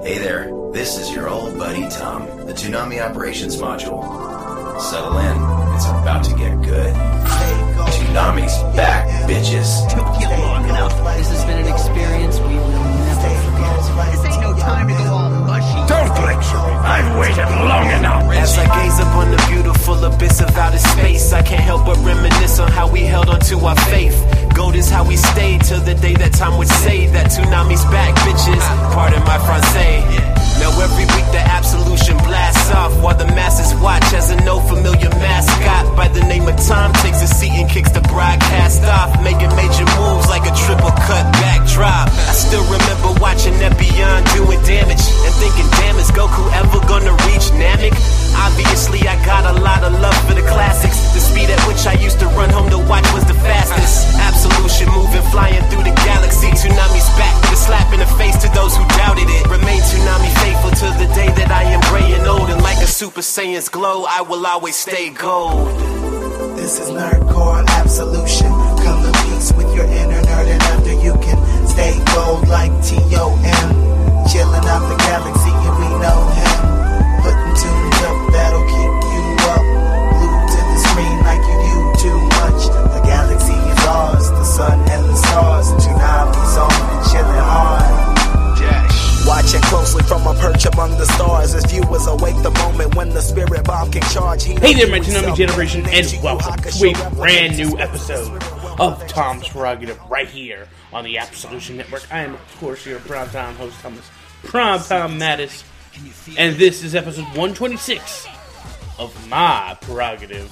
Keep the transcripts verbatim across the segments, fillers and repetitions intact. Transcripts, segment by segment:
Hey there, this is your old buddy Tom, the Toonami Operations Module. Settle in, it's about to get good. Toonami's back, bitches. Took you long enough. This has been an experience we will never forget. This ain't no time to go all mushy. Don't lecture me. I've waited long enough. As I gaze upon the beautiful abyss of outer space, I can't help but reminisce on how we held on to our faith. Gold is how we stayed till the day that time would say that Toonami's back, bitches. Pardon my Francais. Now every week the absolution blasts off while the masses watch as a no familiar mascot by the name of Tom takes a seat and kicks the broadcast off, making major moves like a triple cut backdrop. I still remember watching Epion doing damage and thinking, damn, is Goku ever gonna reach Namek? Obviously I got a lot of love for the classics. The speed at which I used to run home to watch was the fastest. Absolution moving, flying through the galaxy. Toonami's back with a slap in the face to those who doubted it. Remain Toonami faithful to the day that I am gray and old, and like a Super Saiyan's glow, I will always stay gold. This is Nerdcore Absolution. Come to peace with your inner nerd, and after you can stay gold like T O M. Chilling out the galaxy, and we know him. Putting tunes up that'll keep you up. Glued to the screen like you do too much. The galaxy is ours, the sun and the stars. Toonami's on and chilling hard. Watching closely from a perch among the stars as viewers await the moment when the spirit bomb can charge. Hey there, my Toonami generation, and welcome to a brand new episode of Tom's Prerogative right here on the Absolution Network. I am, of course, your Primetime host, Thomas Primetime Mattis, and this is episode one twenty-six of my Prerogative.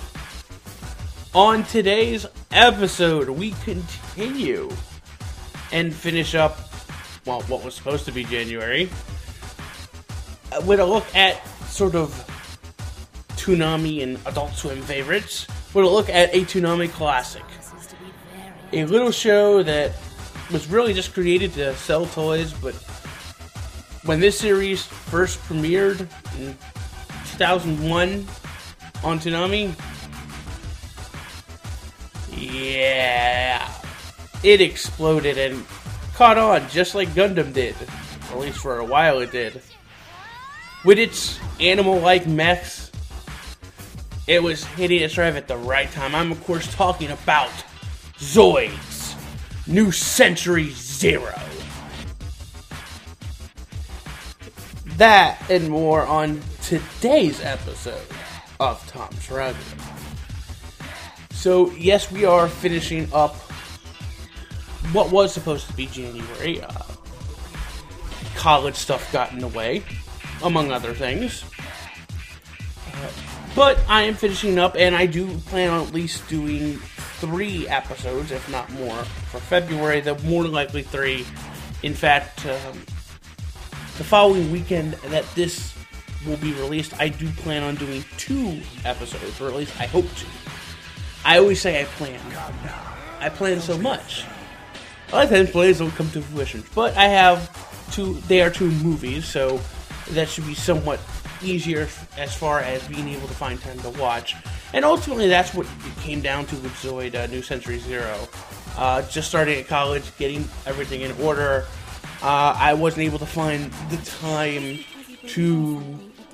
On today's episode, we continue and finish up well, what was supposed to be January, uh, with a look at sort of Toonami and Adult Swim favorites, with a look at a Toonami classic. A little show that was really just created to sell toys, but when this series first premiered in two thousand one on Toonami, yeah, it exploded and caught on, just like Gundam did. Or at least for a while it did. With its animal-like mechs, it was hitting its drive at the right time. I'm, of course, talking about Zoids New Century Zero. That and more on today's episode of Tom's Prerogative. So, yes, we are finishing up what was supposed to be January. Uh, college stuff got in the way, among other things. Uh, but I am finishing up, and I do plan on at least doing three episodes, if not more, for February. The more likely three. In fact, um, the following weekend that this will be released, I do plan on doing two episodes, or at least I hope to. I always say I plan. I plan so much. A lot of times plans don't come to fruition, but I have two, they are two movies, so that should be somewhat easier as far as being able to find time to watch. And ultimately, that's what it came down to with Zoid uh, New Century Zero. Uh, just starting at college, getting everything in order, uh, I wasn't able to find the time to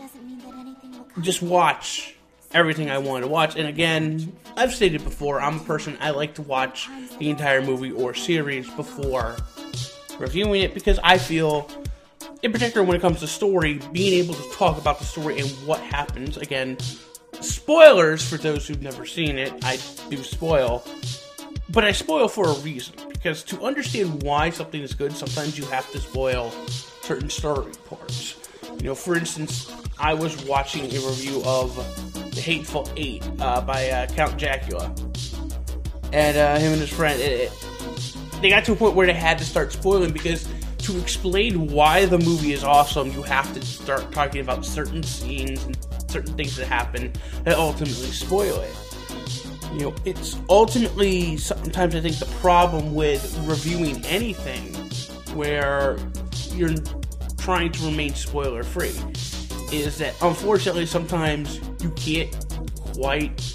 just watch everything I wanted to watch. And again, I've stated before, I'm a person, I like to watch the entire movie or series before reviewing it, because I feel, in particular when it comes to story, being able to talk about the story and what happens, again, spoilers for those who've never seen it, I do spoil, but I spoil for a reason, because to understand why something is good, sometimes you have to spoil certain story parts. You know, for instance, I was watching a review of The Hateful Eight uh, by uh, Count Jacula, and uh, him and his friend, it, it, they got to a point where they had to start spoiling, because to explain why the movie is awesome, you have to start talking about certain scenes and certain things that happen that ultimately spoil it. You know, it's ultimately, sometimes I think the problem with reviewing anything where you're trying to remain spoiler-free is that, unfortunately, sometimes you can't quite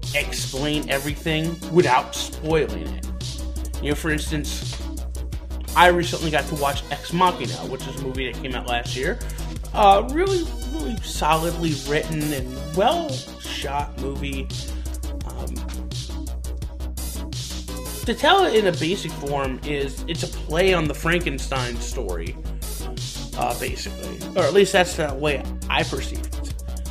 explain everything without spoiling it. You know, for instance, I recently got to watch Ex Machina, which is a movie that came out last year. Uh, really, really solidly written and well shot movie. Um, to tell it in a basic form is it's a play on the Frankenstein story, uh, basically, or at least that's the way I perceive it.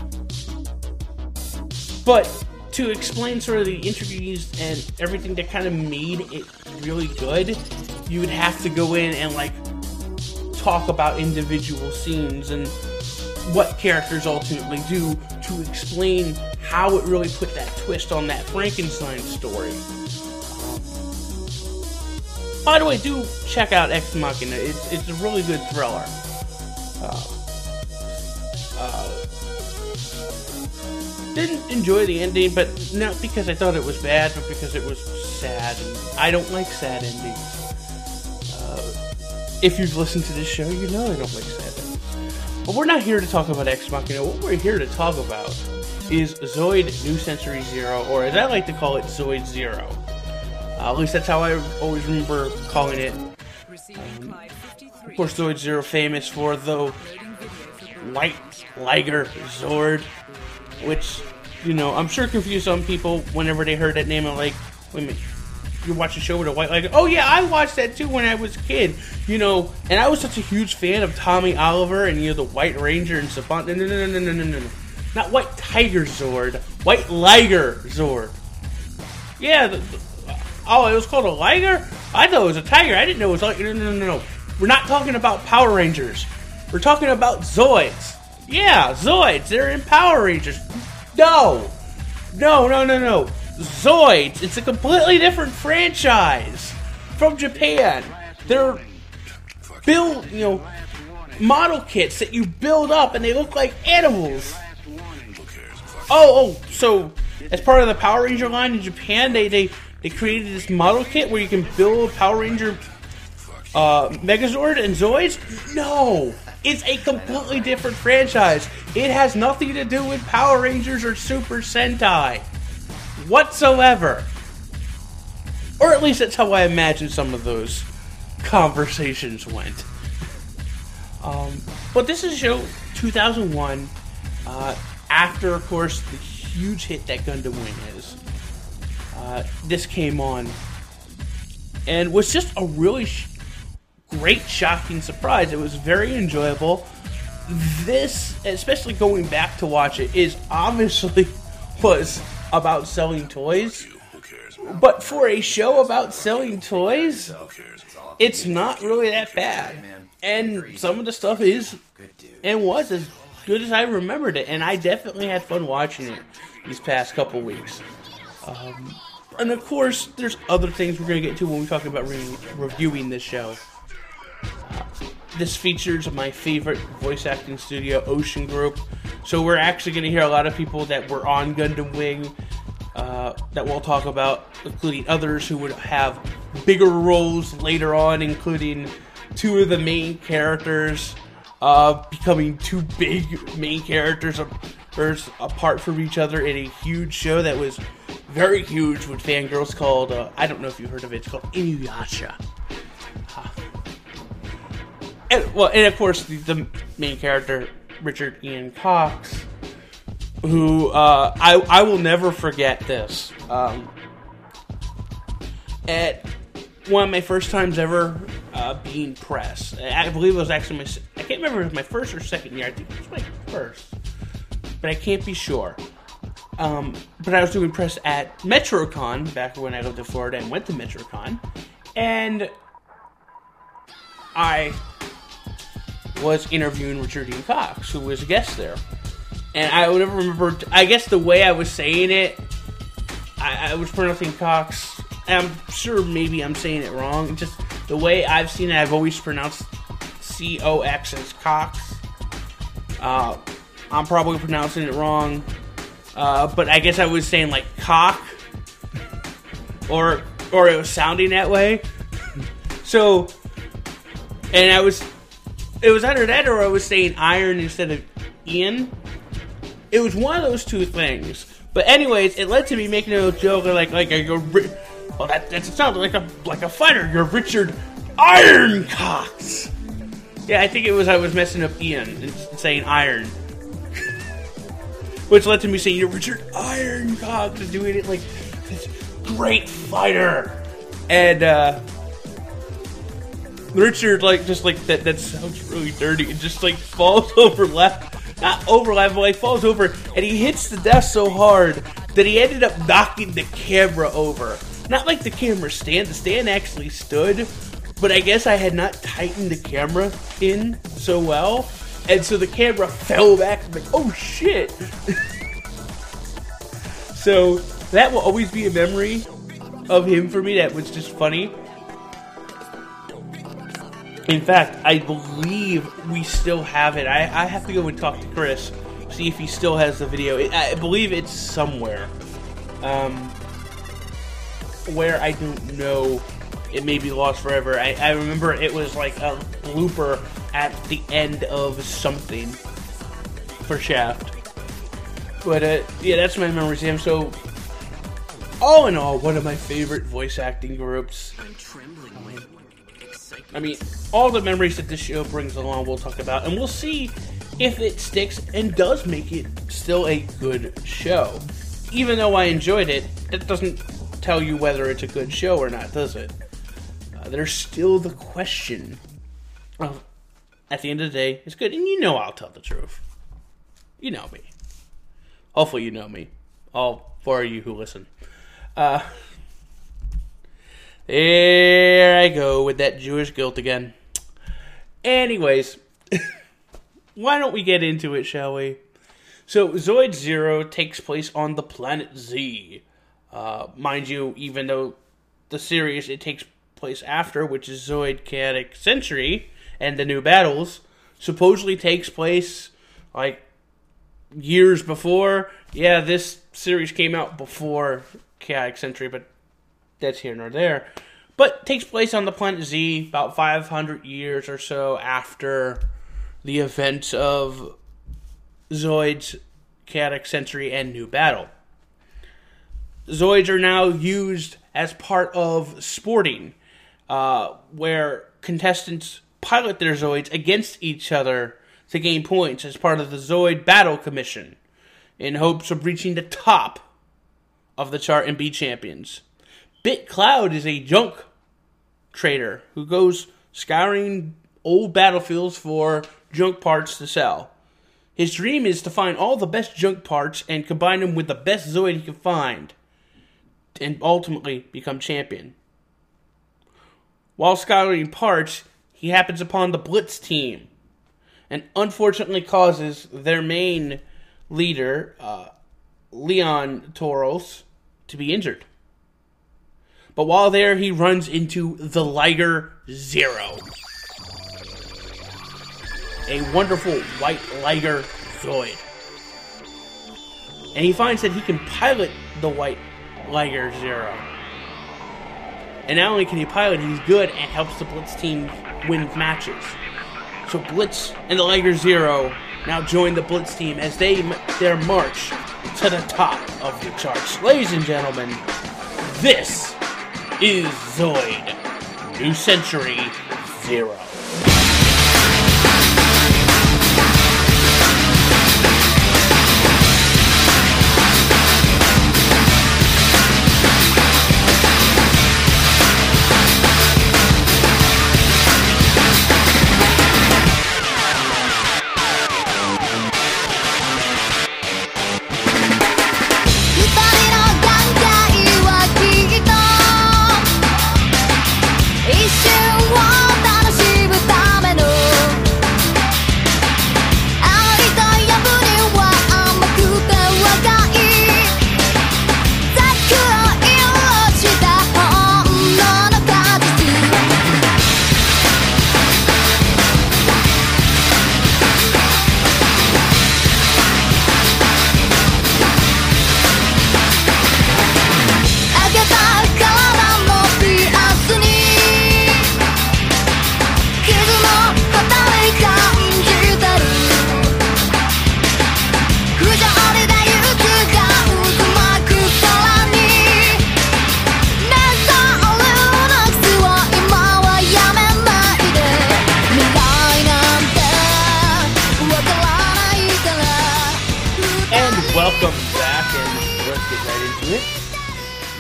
But to explain sort of the interviews and everything that kind of made it really good, you would have to go in and like talk about individual scenes and what characters ultimately do to explain how it really put that twist on that Frankenstein story. Um, by the way, do check out Ex Machina. It's it's a really good thriller. Uh, uh, didn't enjoy the ending, but not because I thought it was bad, but because it was sad, and I don't like sad endings. If you've listened to this show, you know I don't like sad endings. But we're not here to talk about Ex Machina. What we're here to talk about is Zoid New Century Zero, or as I like to call it, Zoid Zero. Uh, at least that's how I always remember calling it. Um, of course, Zoid Zero famous for the White Liger Zord, which, you know, I'm sure confused some people whenever they heard that name. I'm like, wait a minute. You watch a show with a white liger? Oh yeah, I watched that too when I was a kid. You know, and I was such a huge fan of Tommy Oliver and, you know, the White Ranger and Savant. No, no, no, no, no, no, no, no. Not White Tiger Zord. White Liger Zord. Yeah, the, the, oh, it was called a liger? I thought it was a tiger. I didn't know it was like, no, no, no, no. We're not talking about Power Rangers. We're talking about Zoids. Yeah, Zoids. They're in Power Rangers. No. No, no, no, no. Zoids. It's a completely different franchise from Japan. They're build, you know, model kits that you build up and they look like animals. Oh, oh, so as part of the Power Ranger line in Japan, they they, they created this model kit where you can build Power Ranger uh, Megazord and Zoids? No. It's a completely different franchise. It has nothing to do with Power Rangers or Super Sentai whatsoever. Or at least that's how I imagine some of those conversations went. Um, but this is show two thousand one, uh, after, of course, the huge hit that Gundam Wing is. Uh, this came on, and was just a really sh- great, shocking surprise. It was very enjoyable. This, especially going back to watch it, is obviously was about selling toys. But for a show about selling toys, it's not really that bad. And some of the stuff is and was as good as I remembered it. And I definitely had fun watching it these past couple weeks. Um, and of course, there's other things we're going to get to when we talk about re- reviewing this show. Uh, this features my favorite voice acting studio, Ocean Group. So we're actually going to hear a lot of people that were on Gundam Wing uh, that we'll talk about, including others who would have bigger roles later on, including two of the main characters uh, becoming two big main characters apart from each other in a huge show that was very huge with fangirls called, uh, I don't know if you've heard of it, it's called Inuyasha. Uh, and, well, and of course, the, the main character, Richard Ian Cox, who, uh, I, I will never forget this. Um, at one of my first times ever uh, being press, I believe it was actually my, I can't remember if it was my first or second year, I think it was my first, but I can't be sure. Um, but I was doing press at MetroCon, back when I lived in Florida and went to MetroCon, and I was interviewing Richard Ian Cox, who was a guest there. And I would never remember, I guess the way I was saying it, I, I was pronouncing Cox, and I'm sure maybe I'm saying it wrong, just the way I've seen it, I've always pronounced C O X as Cox. Uh, I'm probably pronouncing it wrong, uh, but I guess I was saying like cock, or or it was sounding that way. So, and I was, it was either that or I was saying iron instead of Ian. It was one of those two things. But anyways, it led to me making a joke like like you're, well that that sounds like a like a fighter. You're Richard Iron Cox! Yeah, I think it was I was messing up Ian and saying iron. Which led to me saying, you know, Richard Iron Cox is doing it like this great fighter. And, uh, Richard, like, just like, that that sounds really dirty, and just, like, falls over left, not over left, but, like, falls over, and he hits the desk so hard that he ended up knocking the camera over. Not like the camera stand, the stand actually stood, but I guess I had not tightened the camera in so well, and so the camera fell back, I'm like, oh shit! So, that will always be a memory of him for me that was just funny. In fact, I believe we still have it. I, I have to go and talk to Chris, see if he still has the video. It, I believe it's somewhere. Um, where I don't know, it may be lost forever. I, I remember it was like a blooper at the end of something for Shaft. But uh, yeah, that's my memories of him. So, all in all, one of my favorite voice acting groups. I'm trembling with excitement. I mean, all the memories that this show brings along we'll talk about, and we'll see if it sticks and does make it still a good show. Even though I enjoyed it, that doesn't tell you whether it's a good show or not, does it? Uh, there's still the question of, at the end of the day, it's good, and you know I'll tell the truth. You know me. Hopefully you know me. All four of you who listen. Uh, there I go with that Jewish guilt again. Anyways, why don't we get into it, shall we? So, Zoid Zero takes place on the planet Z. Uh, mind you, even though the series it takes place after, which is Zoid Chaotic Century, and the new battles, supposedly takes place, like, years before. Yeah, this series came out before Chaotic Century, but that's here nor there. But takes place on the planet Z about five hundred years or so after the events of Zoid's Chaotic Century and New Battle. Zoids are now used as part of sporting, uh, where contestants pilot their Zoids against each other to gain points as part of the Zoid Battle Commission, in hopes of reaching the top of the chart and be champions. BitCloud is a junk trader who goes scouring old battlefields for junk parts to sell. His dream is to find all the best junk parts and combine them with the best Zoid he can find, and ultimately become champion. While scouring parts, he happens upon the Blitz team, and unfortunately causes their main leader, uh, Leon Toros, to be injured. But while there, he runs into the Liger Zero, a wonderful white Liger Zoid. And he finds that he can pilot the white Liger Zero. And not only can he pilot, he's good and helps the Blitz team win matches. So Blitz and the Liger Zero now join the Blitz team as they their march to the top of the charts. Ladies and gentlemen, this is Zoid New Century Zero. One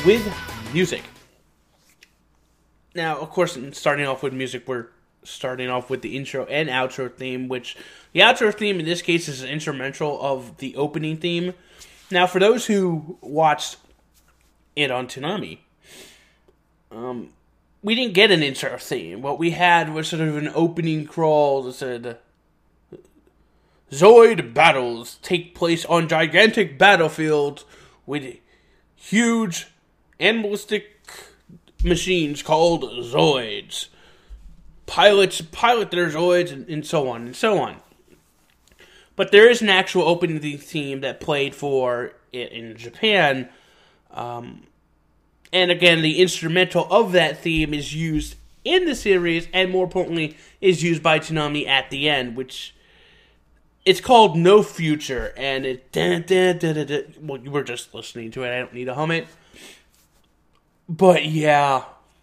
with music. Now, of course, in starting off with music, we're starting off with the intro and outro theme, which the outro theme in this case is an instrumental of the opening theme. Now, for those who watched it on Toonami, um, we didn't get an intro theme. What we had was sort of an opening crawl that said, Zoid battles take place on gigantic battlefields with huge animalistic machines called Zoids. Pilots pilot their Zoids and, and so on and so on. But there is an actual opening theme that played for it in Japan. Um, and again, the instrumental of that theme is used in the series, and more importantly, is used by Toonami at the end, which it's called No Future, and it... Da, da, da, da, da, well, you were just listening to it, I don't need to hum it. But yeah,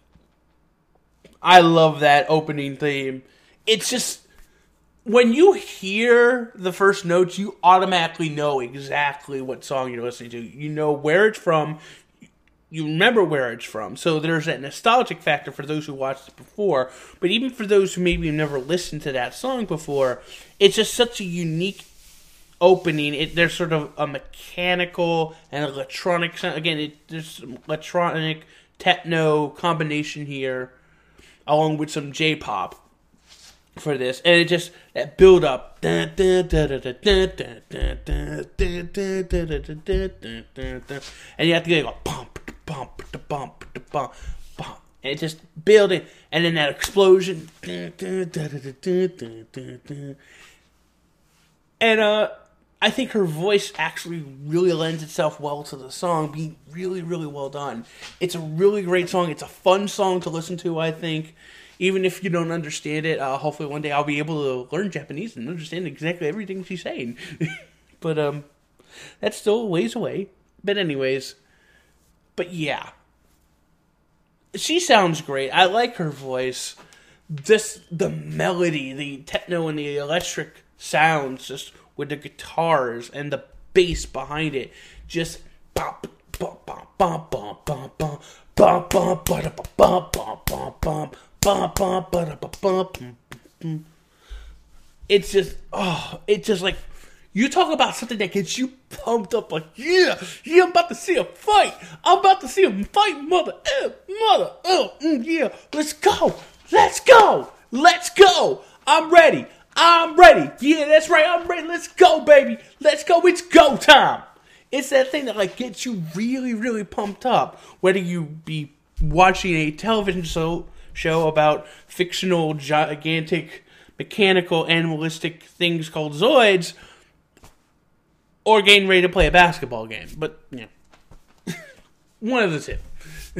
I love that opening theme. It's just, when you hear the first notes, you automatically know exactly what song you're listening to. You know where it's from. You remember where it's from. So there's that nostalgic factor for those who watched it before. But even for those who maybe never listened to that song before, it's just such a unique opening. It, there's sort of a mechanical and electronic sound. Again, it, there's some electronic techno combination here, along with some J-pop for this, and it just that build up, and you have to go bump, bump, bump, bump, bump, and it just building, and then that explosion, and uh. I think her voice actually really lends itself well to the song, being really, really well done. It's a really great song. It's a fun song to listen to, I think. Even if you don't understand it, uh, hopefully one day I'll be able to learn Japanese and understand exactly everything she's saying. But um, that's still a ways away. But anyways, but yeah. She sounds great. I like her voice. Just the melody, the techno and the electric sounds, just with the guitars and the bass behind it, just bump, bump, bump, bump, bump, bump, bump, bump, bump, bump, bump, bump, bump, bump, bump, bump, bump. It's just, oh, it's just like, you talk about something that gets you pumped up, like, yeah, yeah, I'm about to see a fight. I'm about to see a fight, mother, eh, mother, oh, mm, yeah, let's go, let's go, let's go. I'm ready. I'm ready. Yeah, that's right. I'm ready. Let's go, baby. Let's go. It's go time. It's that thing that like gets you really, really pumped up. Whether you be watching a television show show about fictional, gigantic, mechanical, animalistic things called Zoids, or getting ready to play a basketball game. But yeah, one of the two.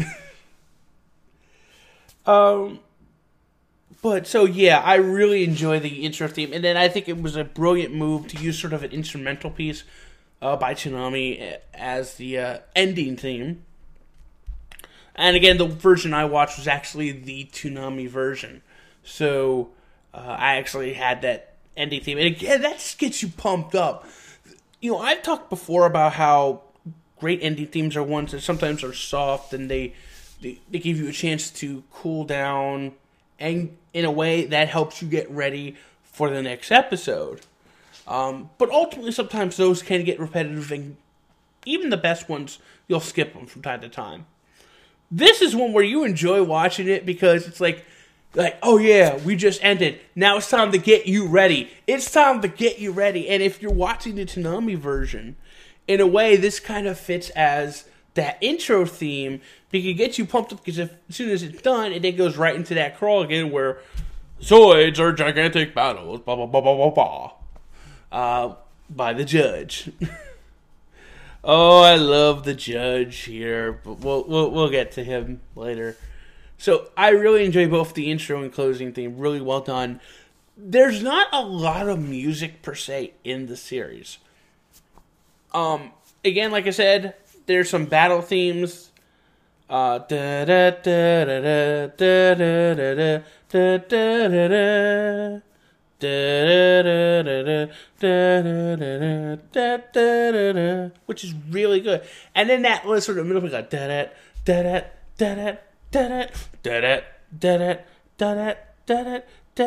um. But, so, yeah, I really enjoy the intro theme. And then I think it was a brilliant move to use sort of an instrumental piece uh, by Toonami as the uh, ending theme. And, again, the version I watched was actually the Toonami version. So, uh, I actually had that ending theme. And, again, that just gets you pumped up. You know, I've talked before about how great ending themes are ones that sometimes are soft and they, they, they give you a chance to cool down, and in a way that helps you get ready for the next episode. Um, but ultimately, sometimes those can get repetitive, and even the best ones, you'll skip them from time to time. This is one where you enjoy watching it because it's like, like, oh yeah, we just ended. Now it's time to get you ready. It's time to get you ready. And if you're watching the Toonami version, in a way, this kind of fits as that intro theme, because it gets you pumped up, because if, as soon as it's done, it then goes right into that crawl again where Zoids are gigantic battles, blah, blah, blah, blah, blah, blah, uh, by the judge. Oh, I love the judge here, but we'll, we'll, we'll get to him later. So, I really enjoy both the intro and closing theme, really well done. There's not a lot of music, per se, in the series. Um, again, like I said, there's some battle themes. Uh, da da da da da da da da da da da, which is really good. And then that sort of middle, like da da da da da da da da da da da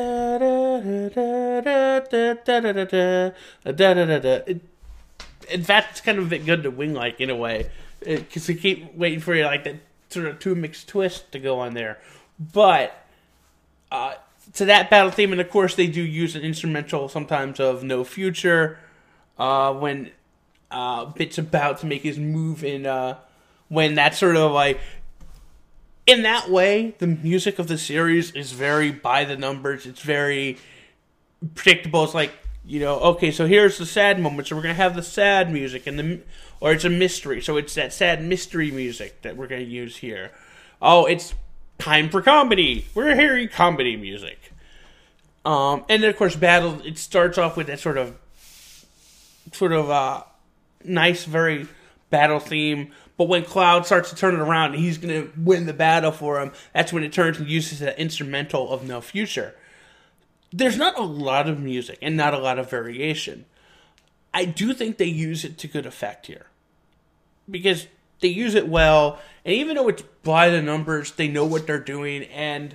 da. In fact, it's kind of a bit good to wing like in a way, because you keep waiting for you like that sort of two mixed twist to go on there. But uh, to that battle theme, and of course they do use an instrumental sometimes of No Future uh, when uh, Bit's about to make his move in. Uh, when that's sort of like. In that way, the music of the series is very by the numbers. It's very predictable. It's like, you know, okay, so here's the sad moment, so we're going to have the sad music, and the, or it's a mystery, so it's that sad mystery music that we're going to use here. Oh, it's time for comedy. We're hearing comedy music. Um, and then, of course, battle, it starts off with that sort of, sort of uh, nice, very battle theme. But when Cloud starts to turn it around and he's going to win the battle for him, that's when it turns and uses that instrumental of No Future. There's not a lot of music and not a lot of variation. I do think they use it to good effect here. Because they use it well, and even though it's by the numbers, they know what they're doing, and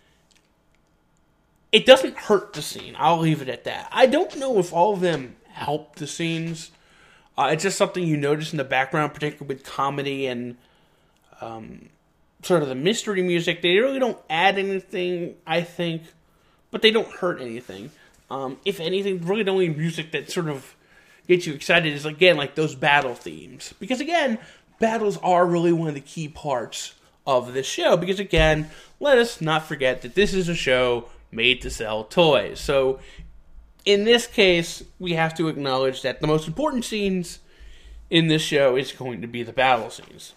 it doesn't hurt the scene. I'll leave it at that. I don't know if all of them help the scenes. Uh, it's just something you notice in the background, particularly with comedy and um, sort of the mystery music. They really don't add anything, I think, but they don't hurt anything. Um, if anything, really the only music that sort of gets you excited is, again, like those battle themes. Because, again, battles are really one of the key parts of this show. Because, again, let us not forget that this is a show made to sell toys. So in this case, we have to acknowledge that the most important scenes in this show is going to be the battle scenes.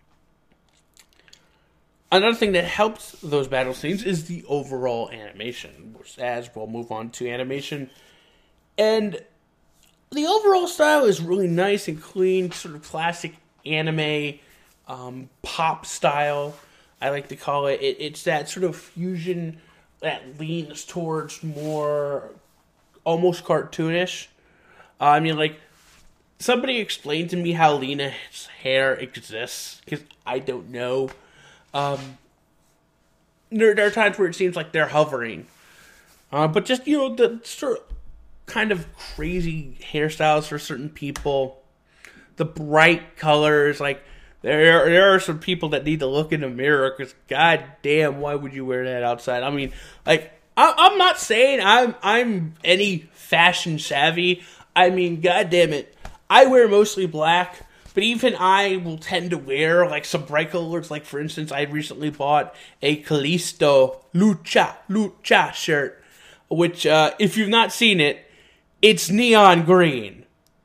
Another thing that helps those battle scenes is the overall animation, as we'll move on to animation. And the overall style is really nice and clean, sort of classic anime, um, pop style, I like to call it. it. It's that sort of fusion that leans towards more almost cartoonish. Uh, I mean, like, somebody explained to me how Lena's hair exists, because I don't know. Um, there, there are times where it seems like they're hovering. Uh, but just, you know, the sort of kind of crazy hairstyles for certain people. The bright colors, like, there, there are some people that need to look in the mirror, because god damn, why would you wear that outside? I mean, like, I'm not saying I'm I'm any fashion savvy. I mean, god damn it, I wear mostly black, but even I will tend to wear like some bright colors. Like, for instance, I recently bought a Callisto Lucha Lucha shirt, which uh, if you've not seen it, it's neon green.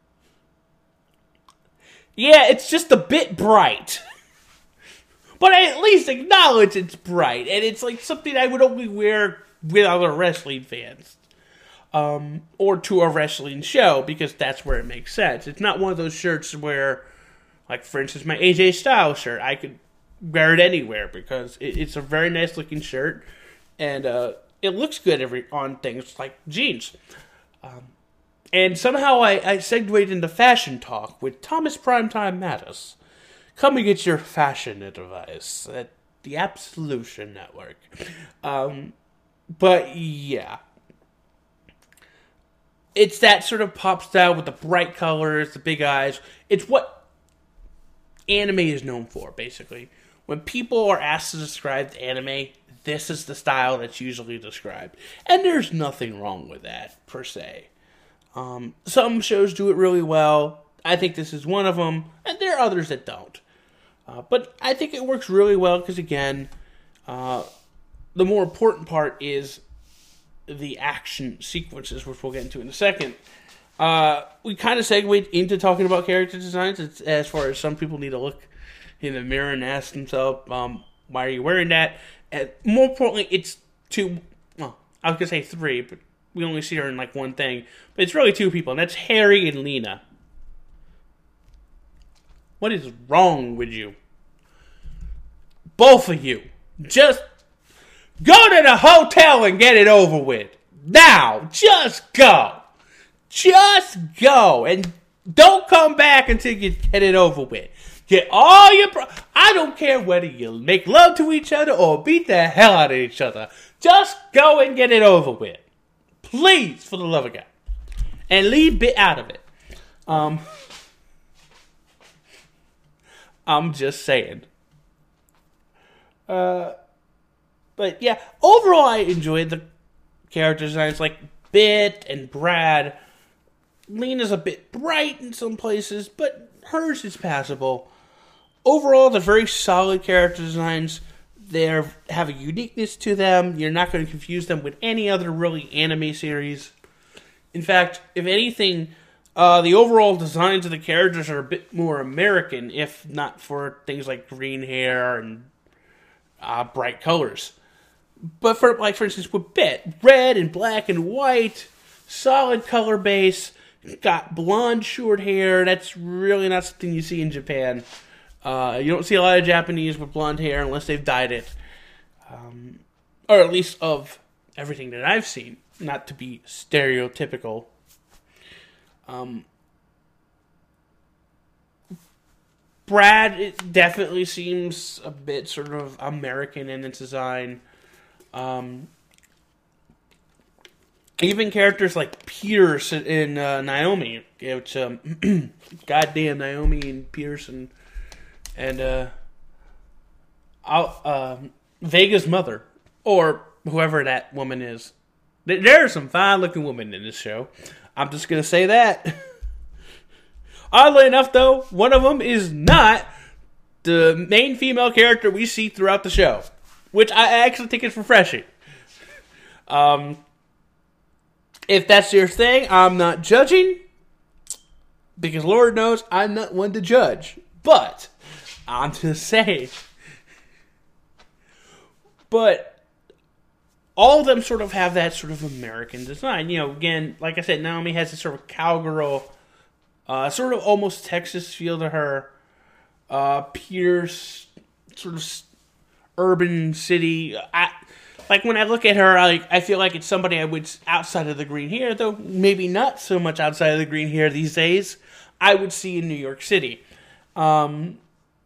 Yeah, it's just a bit bright. But I at least acknowledge it's bright, and it's like something I would only wear with other wrestling fans, um, or to a wrestling show, because that's where it makes sense. It's not one of those shirts where, like, for instance, my A J Styles shirt, I could wear it anywhere, because it, it's a very nice looking shirt, and uh, it looks good every on things like jeans. Um, and somehow I, I segued into fashion talk with Thomas Primetime Mattis. Come and get your fashion advice at the Absolution Network. Um... But, yeah. It's that sort of pop style with the bright colors, the big eyes. It's what anime is known for, basically. When people are asked to describe the anime, this is the style that's usually described. And there's nothing wrong with that, per se. Um, some shows do it really well. I think this is one of them. And there are others that don't. Uh, but I think it works really well, because, again, uh... the more important part is the action sequences, which we'll get into in a second. Uh, we kind of segued into talking about character designs, it's, as far as some people need to look in the mirror and ask themselves, um, why are you wearing that? And more importantly, it's two, well, I was going to say three, but we only see her in like one thing. But it's really two people, and that's Harry and Lena. What is wrong with you? Both of you. Just go to the hotel and get it over with. Now, just go. Just go. And don't come back until you get it over with. Get all your... Pro- I don't care whether you make love to each other or beat the hell out of each other. Just go and get it over with. Please, for the love of God. And leave Bit out of it. Um, I'm just saying. Uh, but yeah, overall I enjoyed the character designs. Like Bit and Brad. Lena's a bit bright in some places, but hers is passable. Overall, they're very solid character designs. They have a uniqueness to them. You're not going to confuse them with any other really anime series. In fact, if anything, uh, the overall designs of the characters are a bit more American, if not for things like green hair and uh, bright colors. But for, like, for instance, with Bit, red and black and white, solid color base, got blonde short hair. That's really not something you see in Japan. Uh, you don't see a lot of Japanese with blonde hair unless they've dyed it. Um, or at least of everything that I've seen. Not to be stereotypical. Um, Brad, it definitely seems a bit sort of American in its design. Um, even characters like Pierce and uh, Naomi. Which, um, goddamn Naomi and Pierce and... And, uh, I'll, uh, Vega's mother, or whoever that woman is. There are some fine-looking women in this show. I'm just gonna say that. Oddly enough, though, one of them is not the main female character we see throughout the show. Which I actually think is refreshing. Um, if that's your thing, I'm not judging. Because Lord knows I'm not one to judge. But... I'm just saying. But all of them sort of have that sort of American design. You know, again, like I said, Naomi has this sort of cowgirl, uh, sort of almost Texas feel to her. Uh, Pierce, sort of urban city. I, like when I look at her, I, I feel like it's somebody I would, outside of the green hair, though maybe not so much outside of the green hair these days, I would see in New York City. Um...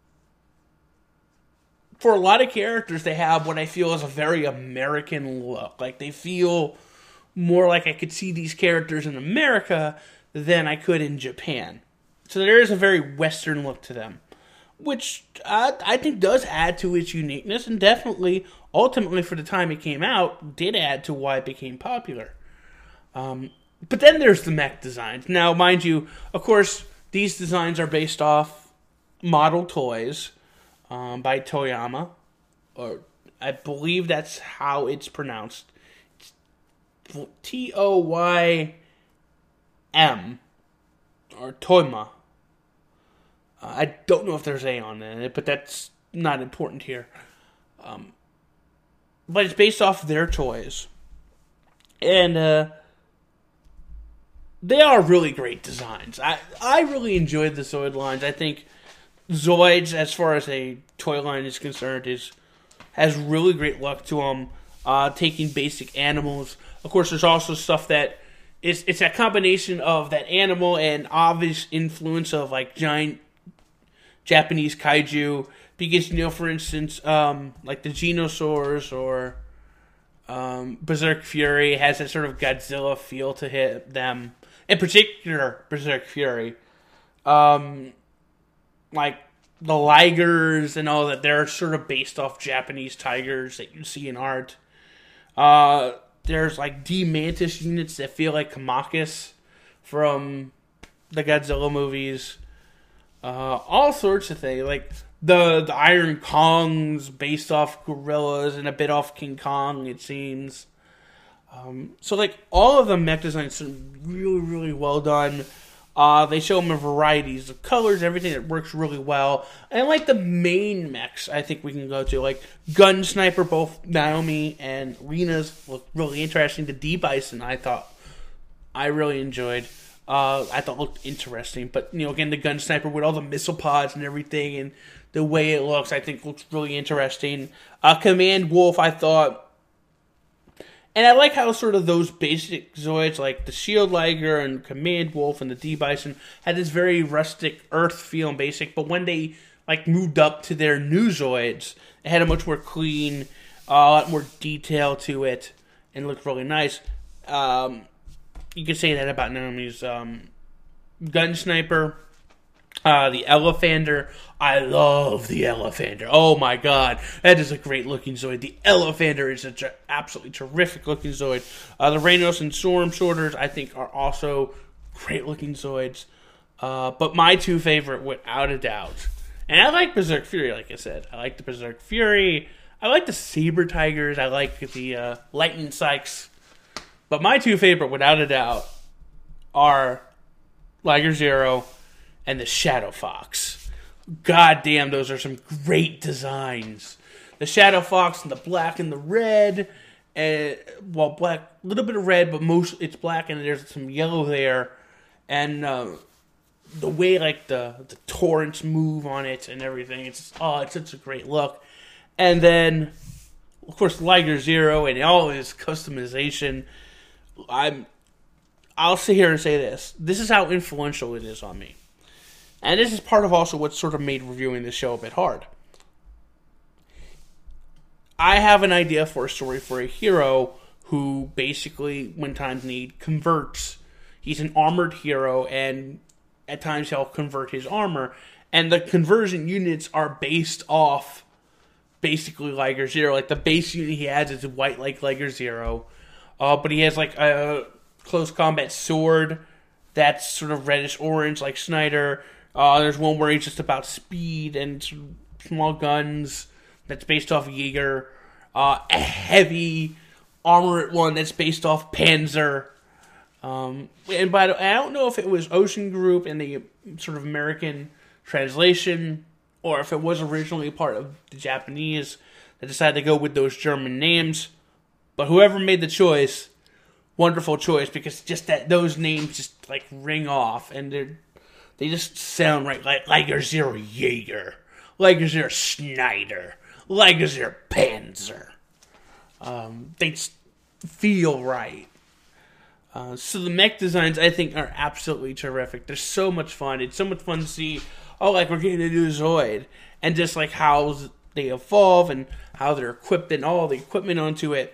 For a lot of characters, they have what I feel is a very American look. Like, they feel more like I could see these characters in America than I could in Japan. So there is a very Western look to them. Which uh, I think does add to its uniqueness, and definitely, ultimately, for the time it came out, did add to why it became popular. Um, but then there's the mech designs. Now, mind you, of course, these designs are based off model toys. Um, by Toyama, or I believe that's how it's pronounced. It's T O Y M, or Toyma. Uh, I don't know if there's A on it, but that's not important here. Um, but it's based off their toys. And uh, they are really great designs. I, I really enjoyed the Zoid lines. I think Zoids, as far as a toy line is concerned, is has really great luck to them. Uh, taking basic animals. Of course, there's also stuff that is it's a combination of that animal and obvious influence of like giant Japanese kaiju. Because, you know, for instance, um, like the Genosaurs or um, Berserk Fury has that sort of Godzilla feel to hit them. In particular, Berserk Fury. Um... Like the Ligers and all that, they're sort of based off Japanese tigers that you see in art. Uh, there's like D-Mantis units that feel like Kamakas from the Godzilla movies. Uh, all sorts of things. Like the, the Iron Kongs based off gorillas and a bit off King Kong, it seems. Um, so like all of the mech designs are really, really well done. Uh, they show them in varieties of colors, everything that works really well. And like the main mechs, I think we can go to. Like Gun Sniper, both Naomi and Rena's look really interesting. The D-Bison, I thought, I really enjoyed. Uh, I thought looked interesting. But, you know, again, the Gun Sniper with all the missile pods and everything and the way it looks, I think looks really interesting. Uh, Command Wolf, I thought... And I like how sort of those basic Zoids, like the Shield Liger and Command Wolf and the D-Bison, had this very rustic earth feel and basic. But when they like moved up to their new Zoids. It had a much more clean, uh, a lot more detail to it, and looked really nice. Um, you could say that about Nanami's um, Gun Sniper. Uh, the Elefander. I love the Elefander. Oh my god. That is a great looking Zoid. The Elefander is an ter- absolutely terrific looking Zoid. Uh, the Reynos and Storm Sorters, I think, are also great looking Zoids. Uh, but my two favorite, without a doubt. And I like Berserk Fury, like I said. I like the Berserk Fury. I like the Saber Tigers. I like the uh, Lightning Sykes. But my two favorite, without a doubt, are Liger Zero and the Shadow Fox. God damn, those are some great designs. The Shadow Fox and the black and the red. And, well, black, a little bit of red, but most it's black and there's some yellow there. And uh, the way, like, the, the torrents move on it and everything. It's, oh, it's such a great look. And then, of course, Liger Zero and all his customization. I'm, I'll sit here and say this. This is how influential it is on me. And this is part of also what sort of made reviewing this show a bit hard. I have an idea for a story for a hero who basically, when times need, converts. He's an armored hero, and at times he'll convert his armor. And the conversion units are based off, basically, Liger Zero. Like, the base unit he has is white like Liger Zero. Uh, but he has, like, a close combat sword that's sort of reddish-orange, like Snyder. Uh, there's one where he's just about speed and small guns that's based off Jaeger. Uh, a heavy armored one that's based off Panzer. Um, and by the way, I don't know if it was Ocean Group in the sort of American translation or if it was originally part of the Japanese that decided to go with those German names. But whoever made the choice, wonderful choice, because just that those names just like ring off and they're They just sound right, like Liger Zero Jaeger, Liger Zero Snyder, Liger Zero Panzer. Um, they just feel right. Uh, so the mech designs, I think, are absolutely terrific. They're so much fun. It's so much fun to see, oh, like, we're getting a new Zoid. And just, like, how they evolve and how they're equipped and all the equipment onto it.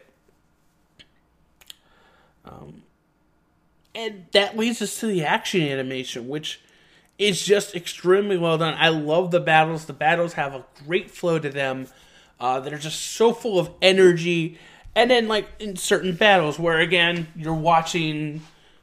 Um, and that leads us to the action animation, which is just extremely well done. I love the battles. The battles have a great flow to them. Uh, that are just so full of energy. And then, like, in certain battles where, again, you're watching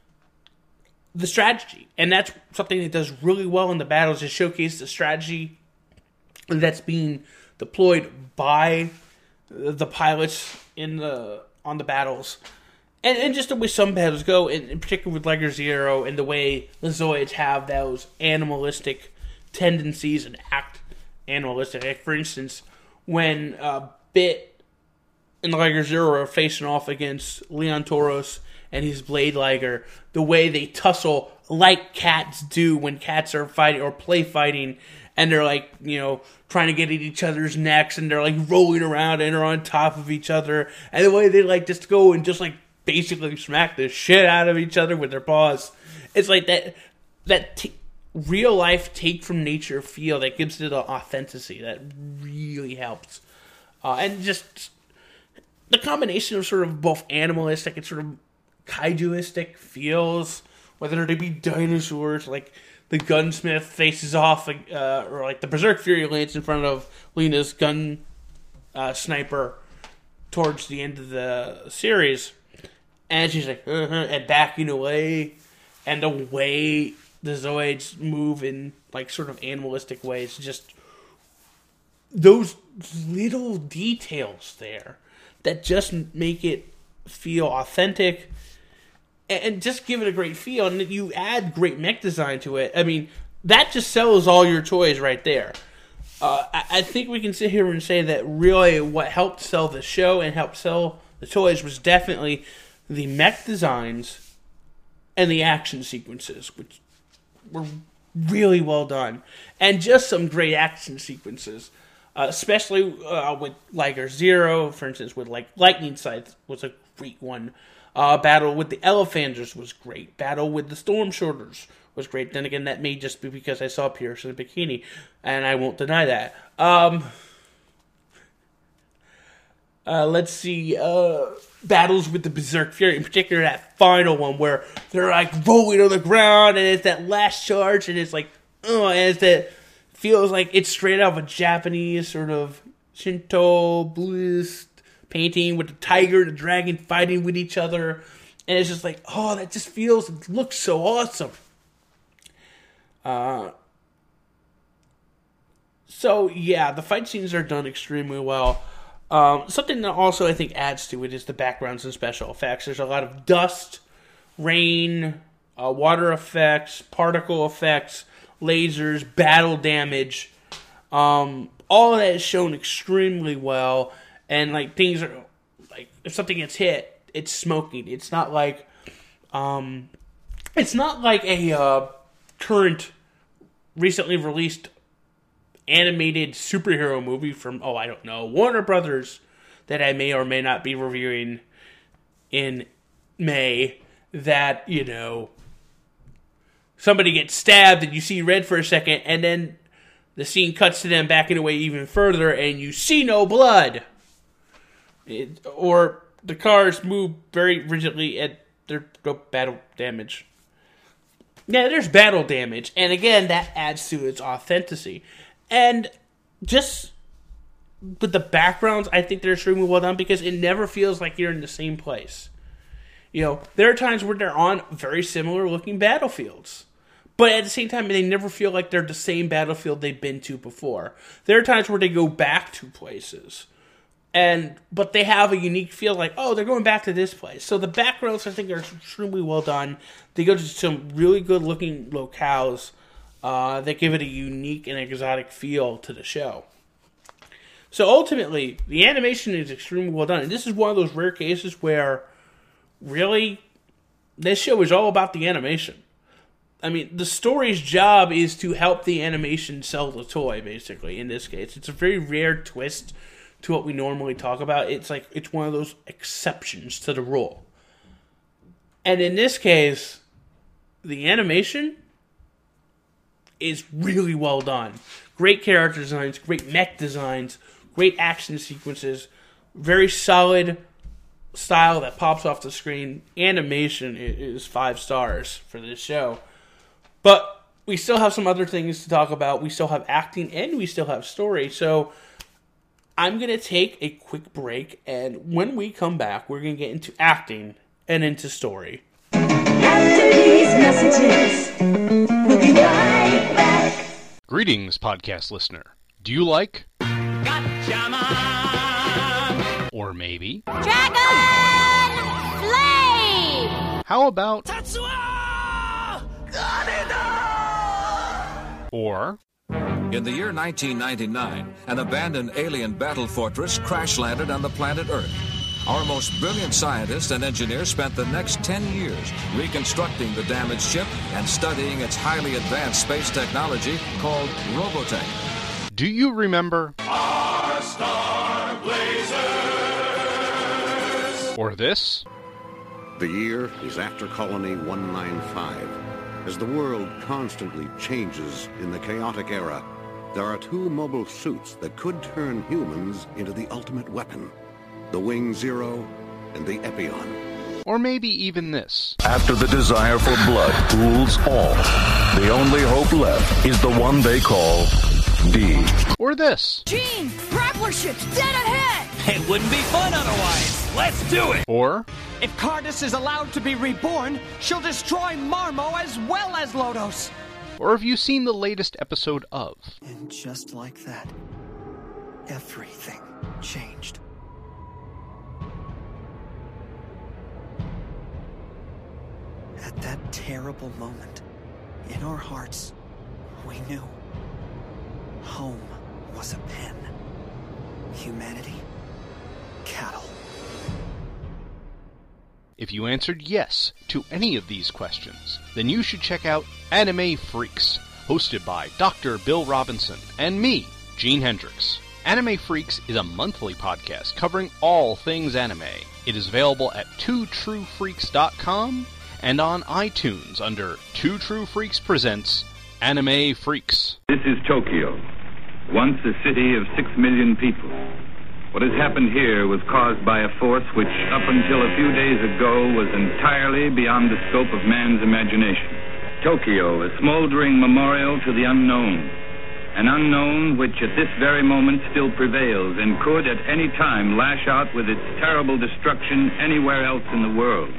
the strategy. And that's something that does really well in the battles, is showcase the strategy that's being deployed by the pilots in the on the battles. And, and just the way some battles go, in, in particular with Liger Zero, and the way the Zoids have those animalistic tendencies and act animalistic. Like, for instance, when uh, Bit and Liger Zero are facing off against Leon Toros and his Blade Liger, the way they tussle like cats do when cats are fighting or play fighting, and they're like, you know, trying to get at each other's necks, and they're like rolling around and are on top of each other, and the way they like just go and just like basically smack the shit out of each other with their paws. It's like that that t- real life take from nature feel that gives it an authenticity that really helps. Uh, and just the combination of sort of both animalistic and sort of kaijuistic feels, whether they be dinosaurs, like the gunsmith faces off, uh, or like the Berserk Fury lands in front of Lena's gun uh, sniper towards the end of the series. And she's like, uh-huh, and backing away. And the way the Zoids move in, like, sort of animalistic ways. Just those little details there that just make it feel authentic and just give it a great feel. And you add great mech design to it. I mean, that just sells all your toys right there. Uh, I, I think we can sit here and say that really what helped sell the show and helped sell the toys was definitely the mech designs and the action sequences, which were really well done. And just some great action sequences. Uh, especially uh, with Liger Zero, for instance, with like Lightning Scythe was a great one. Uh, battle with the Elephanters was great. Battle with the Stormshorters was great. Then again, that may just be because I saw Pierce in a bikini, and I won't deny that. Um, uh, let's see. Uh, battles with the Berserk Fury, in particular that final one where they're like rolling on the ground, and it's that last charge, and it's like, oh, and it's that. Feels like it's straight out of a Japanese sort of Shinto Buddhist painting with the tiger and the dragon fighting with each other. And it's just like, oh, that just feels, it looks so awesome. Uh, so, yeah, the fight scenes are done extremely well. Um, something that also I think adds to it is the backgrounds and special effects. There's a lot of dust, rain, uh, water effects, particle effects, lasers, battle damage, um, all of that is shown extremely well, and like things are like if something gets hit, it's smoking. It's not like, um, it's not like a uh, current, recently released animated superhero movie from oh I don't know Warner Brothers that I may or may not be reviewing in May. That you know. Somebody gets stabbed and you see red for a second, and then the scene cuts to them backing away even further and you see no blood. It, or the cars move very rigidly and there's no battle damage. Yeah, there's battle damage, and again, that adds to its authenticity. And just with the backgrounds, I think they're extremely well done because it never feels like you're in the same place. You know, there are times where they're on very similar looking battlefields. But at the same time, they never feel like they're the same battlefield they've been to before. There are times where they go back to places. and But they have a unique feel like, oh, they're going back to this place. So the backgrounds, I think, are extremely well done. They go to some really good looking locales uh, that give it a unique and exotic feel to the show. So ultimately, the animation is extremely well done. And this is one of those rare cases where really, this show is all about the animation. I mean, the story's job is to help the animation sell the toy, basically, in this case. It's a very rare twist to what we normally talk about. It's like, it's one of those exceptions to the rule. And in this case, the animation is really well done. Great character designs, great mech designs, great action sequences, very solid style that pops off the screen. Animation is five stars for this show. But we still have some other things to talk about. We still have acting and we still have story. So I'm going to take a quick break. And when we come back, we're going to get into acting and into story. After these messages, we'll be right back. Greetings, podcast listener. Do you like... Gatchaman! Or maybe... Dragon Slay! How about... Tatsuo! Or... In the year nineteen ninety-nine, an abandoned alien battle fortress crash-landed on the planet Earth. Our most brilliant scientists and engineers spent the next ten years reconstructing the damaged ship and studying its highly advanced space technology called Robotech. Do you remember... Our Star Blazers! Or this? The year is after Colony one ninety-five. As the world constantly changes in the chaotic era, there are two mobile suits that could turn humans into the ultimate weapon. The Wing Zero and the Epion. Or maybe even this. After the desire for blood rules all, the only hope left is the one they call D. Or this. Gene! Grappler ship's dead ahead! It wouldn't be fun otherwise! Let's do it! Or... If Cardus is allowed to be reborn, she'll destroy Marmo as well as Lodos! Or have you seen the latest episode of... And just like that, everything changed. At that terrible moment, in our hearts, we knew home was a pen. Humanity, cattle. If you answered yes to any of these questions, then you should check out Anime Freaks, hosted by Doctor Bill Robinson and me, Gene Hendricks. Anime Freaks is a monthly podcast covering all things anime. It is available at two true freaks dot com and on iTunes under Two True Freaks Presents Anime Freaks. This is Tokyo, once a city of six million people. What has happened here was caused by a force which, up until a few days ago, was entirely beyond the scope of man's imagination. Tokyo, a smoldering memorial to the unknown. An unknown which at this very moment still prevails and could at any time lash out with its terrible destruction anywhere else in the world.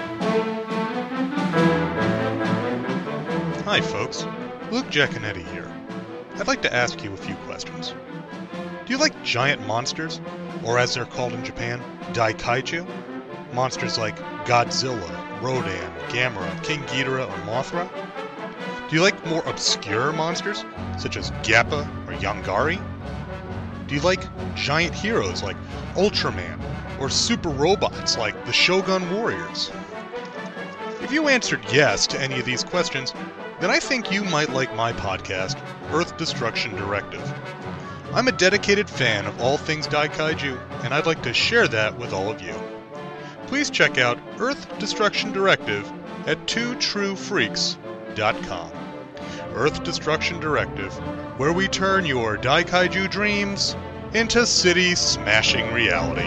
Hi folks, Luke Giaconetti here. I'd like to ask you a few questions. Do you like giant monsters, or as they're called in Japan, Daikaiju? Monsters like Godzilla, Rodan, Gamera, King Ghidorah, or Mothra? Do you like more obscure monsters, such as Gappa or Yongari? Do you like giant heroes like Ultraman, or super robots like the Shogun Warriors? If you answered yes to any of these questions, then I think you might like my podcast, Earth Destruction Directive. I'm a dedicated fan of all things Daikaiju, and I'd like to share that with all of you. Please check out Earth Destruction Directive at two true freaks dot com. Earth Destruction Directive, where we turn your Daikaiju dreams into city-smashing reality.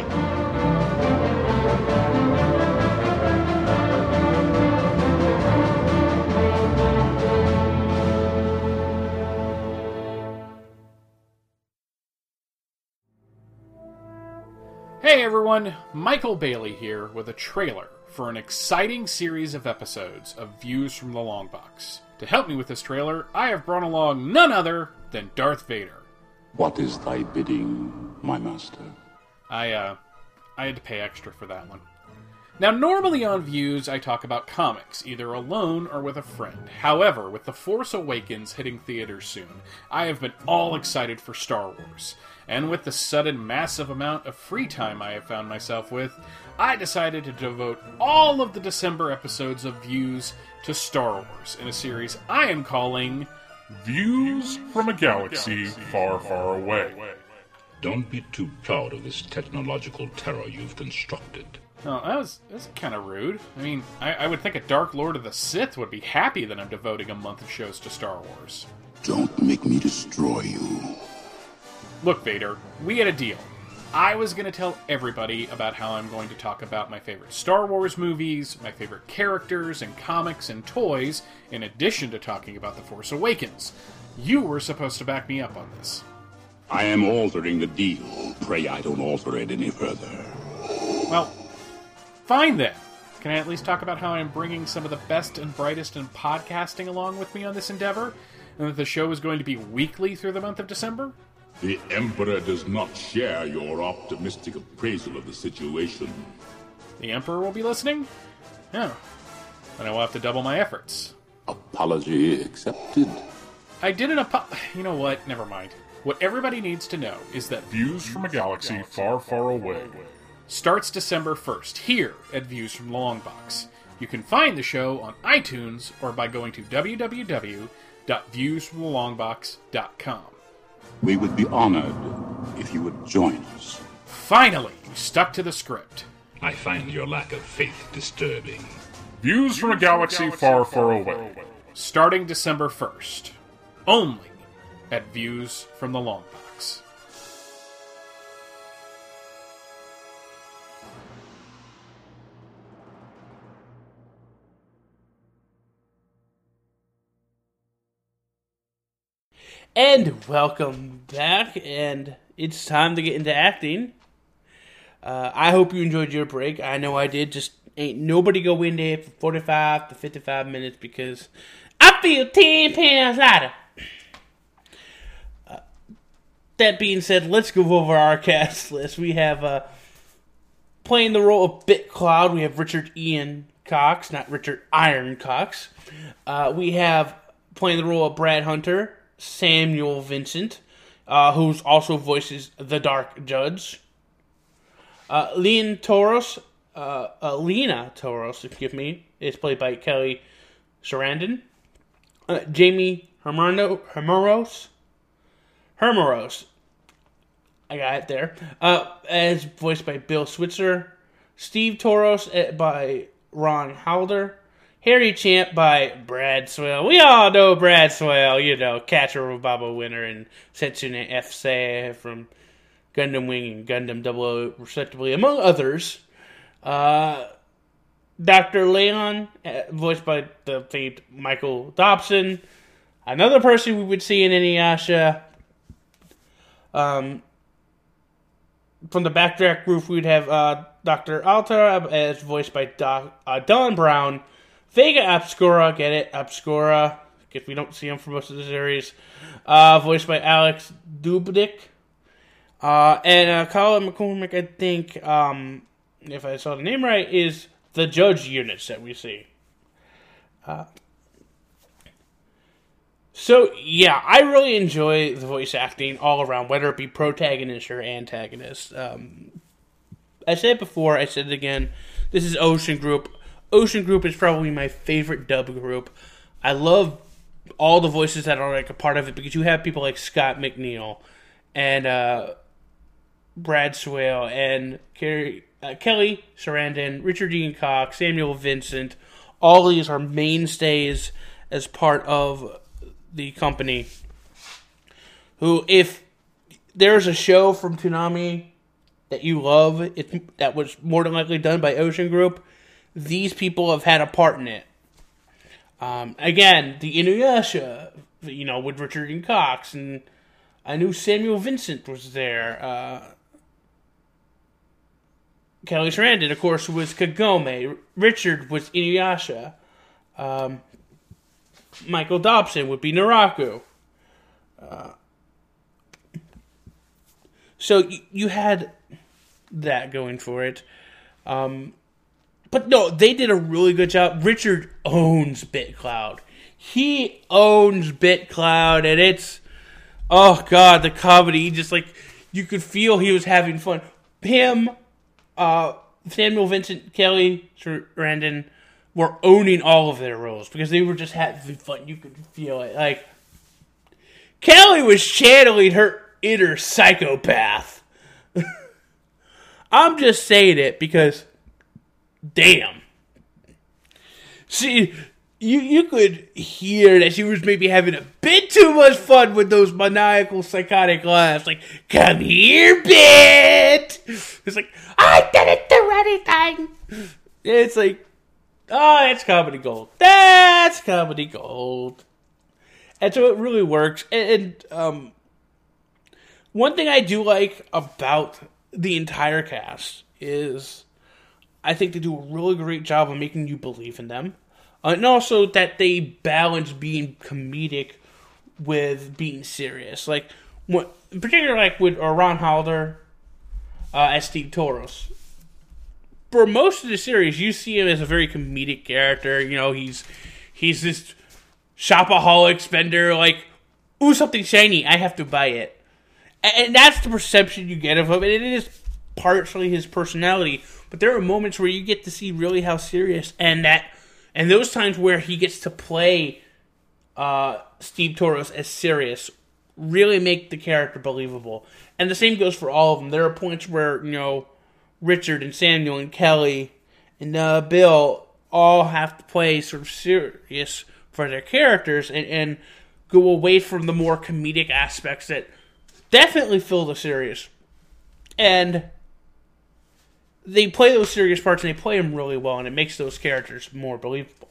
Hey everyone, Michael Bailey here with a trailer for an exciting series of episodes of Views from the Long Box. To help me with this trailer, I have brought along none other than Darth Vader. What is thy bidding, my master? I, uh, I had to pay extra for that one. Now, normally on Views, I talk about comics, either alone or with a friend. However, with The Force Awakens hitting theaters soon, I have been all excited for Star Wars. And with the sudden massive amount of free time I have found myself with, I decided to devote all of the December episodes of Views to Star Wars in a series I am calling Views from a Galaxy Far, Far Away. Don't be too proud of this technological terror you've constructed. Oh, that was, that was kind of rude. I mean, I, I would think a Dark Lord of the Sith would be happy that I'm devoting a month of shows to Star Wars. Don't make me destroy you. Look, Vader, we had a deal. I was going to tell everybody about how I'm going to talk about my favorite Star Wars movies, my favorite characters and comics and toys, in addition to talking about The Force Awakens. You were supposed to back me up on this. I am altering the deal. Pray I don't alter it any further. Well, fine then. Can I at least talk about how I'm bringing some of the best and brightest in podcasting along with me on this endeavor? And that the show is going to be weekly through the month of December? The Emperor does not share your optimistic appraisal of the situation. The Emperor will be listening? Oh. Then I will have to double my efforts. Apology accepted. I did an apo- You know what? Never mind. What everybody needs to know is that Views from a Galaxy Far, Far Away starts December first, here at Views from the Long Box. You can find the show on iTunes or by going to w w w dot views from the long box dot com. We would be honored if you would join us. Finally, you stuck to the script. I find your lack of faith disturbing. Views from a Galaxy Far, Far Away. Starting December first. Only at Views from the Long Box. And welcome back, and it's time to get into acting. Uh, I hope you enjoyed your break. I know I did. Just ain't nobody go in there for forty-five to fifty-five minutes because I feel ten pounds lighter. Uh, that being said, let's go over our cast list. We have, uh, playing the role of BitCloud, we have Richard Ian Cox, not Richard Iron Cox. Uh, we have, playing the role of Brad Hunter, Samuel Vincent, uh, who also voices the Dark Judge. Uh, Leon Toros, uh, uh, Lena Toros, excuse me, is played by Kelly Sarandon. Uh, Jamie Hermano, Hermoros, Hermoros, I got it there. Uh, as voiced by Bill Switzer. Steve Toros uh, by Ron Halder. Harry Champ by Brad Swale. We all know Brad Swale, you know, Catcher Robaba winner and Setsune F. Say from Gundam Wing and Gundam Double O, respectively, among others. Uh, Doctor Leon, uh, voiced by the famed Michael Dobson. Another person we would see in Inuyasha. Um, from the Backdraft group, we'd have uh, Doctor Alta, as voiced by Doc, uh, Don Brown. Vega Obscura, get it? Obscura, if we don't see him for most of the series. Uh, voiced by Alex Dubnik. Uh, and uh, Colin McCormick, I think, um, if I saw the name right, is the judge units that we see. Uh, so, yeah, I really enjoy the voice acting all around, whether it be protagonist or antagonist. Um, I said it before, I said it again, this is Ocean Group. Ocean Group is probably my favorite dub group. I love all the voices that are like a part of it because you have people like Scott McNeil and uh, Brad Swale and Carrie, uh, Kelly Sarandon, Richard Dean Cox, Samuel Vincent. All these are mainstays as part of the company. Who, if there's a show from Toonami that you love, it, that was more than likely done by Ocean Group, these people have had a part in it. Um, again, the Inuyasha, you know, with Richard Dean Cox, and I knew Samuel Vincent was there. Uh, Kelly Sarandon, of course, was Kagome. Richard was Inuyasha. Um, Michael Dobson would be Naraku. Uh, so y- you had that going for it. Um, but no, they did a really good job. Richard owns BitCloud. He owns BitCloud, and it's, oh god, the comedy, just like, you could feel he was having fun. Him, uh, Samuel Vincent, Kelly Sarandon were owning all of their roles because they were just having fun. You could feel it. Like, Kelly was channeling her inner psychopath. I'm just saying it because, damn. See, you you could hear that she was maybe having a bit too much fun with those maniacal, psychotic laughs. Like, come here, Bit! It's like, I didn't do anything! It's like, oh, that's comedy gold. That's comedy gold. And so it really works. And, and um, one thing I do like about the entire cast is I think they do a really great job of making you believe in them. Uh, and also that they balance being comedic with being serious. Like, what, particularly like with uh, Ron Halder uh, as Steve Toros. For most of the series, you see him as a very comedic character. You know, he's he's this shopaholic spender, like, ooh, something shiny, I have to buy it. And that's the perception you get of him, and it is partially his personality. But there are moments where you get to see really how serious, and that, and those times where he gets to play uh, Steve Toros as serious, really make the character believable. And the same goes for all of them. There are points where, you know, Richard and Samuel and Kelly and uh, Bill all have to play sort of serious for their characters and, and go away from the more comedic aspects that definitely feel the serious. And they play those serious parts and they play them really well, and it makes those characters more believable.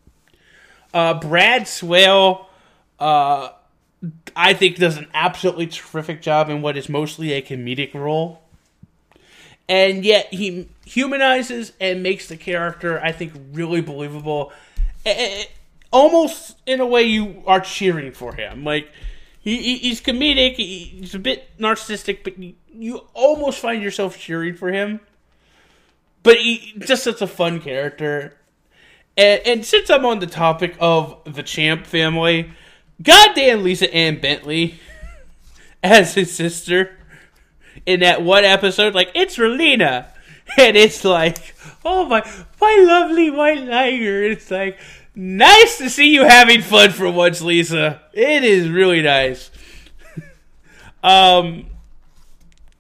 Uh, Brad Swale, uh, I think, does an absolutely terrific job in what is mostly a comedic role. And yet he humanizes and makes the character, I think, really believable. It, almost in a way you are cheering for him. Like, he, he's comedic, he's a bit narcissistic, but you, you almost find yourself cheering for him. But he just such a fun character. And, and since I'm on the topic of the Champ family, goddamn Lisa Ann Bentley as his sister in that one episode, like, it's Relina. And it's like, oh my, my lovely white liger. It's like, nice to see you having fun for once, Lisa. It is really nice. um,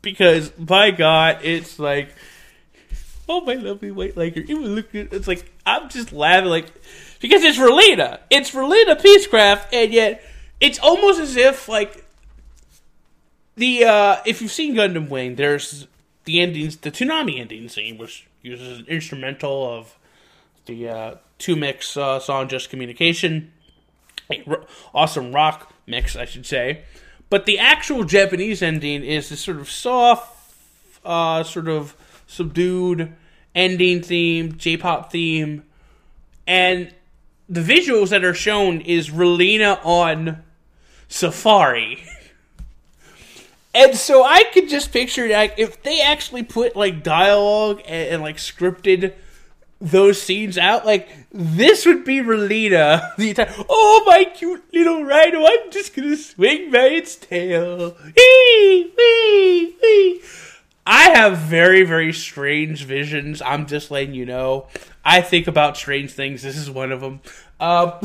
because by God, it's like, oh my lovely white liger, it would look good. It's like I'm just laughing, like because it's Relina, it's Relina Peacecraft, and yet it's almost as if like the uh, if you've seen Gundam Wing, there's the endings, the Toonami ending scene, which uses an instrumental of the uh, two mix uh, song Just Communication, a r- awesome rock mix, I should say. But the actual Japanese ending is this sort of soft, uh, sort of subdued ending theme, J-pop theme, and the visuals that are shown is Relina on Safari. And so I could just picture, like, if they actually put, like, dialogue and, and like, scripted those scenes out, like, this would be Relina the entire, oh, my cute little rhino, I'm just gonna swing by its tail. Wee, wee, wee. I have very, very strange visions. I'm just letting you know. I think about strange things. This is one of them. Um,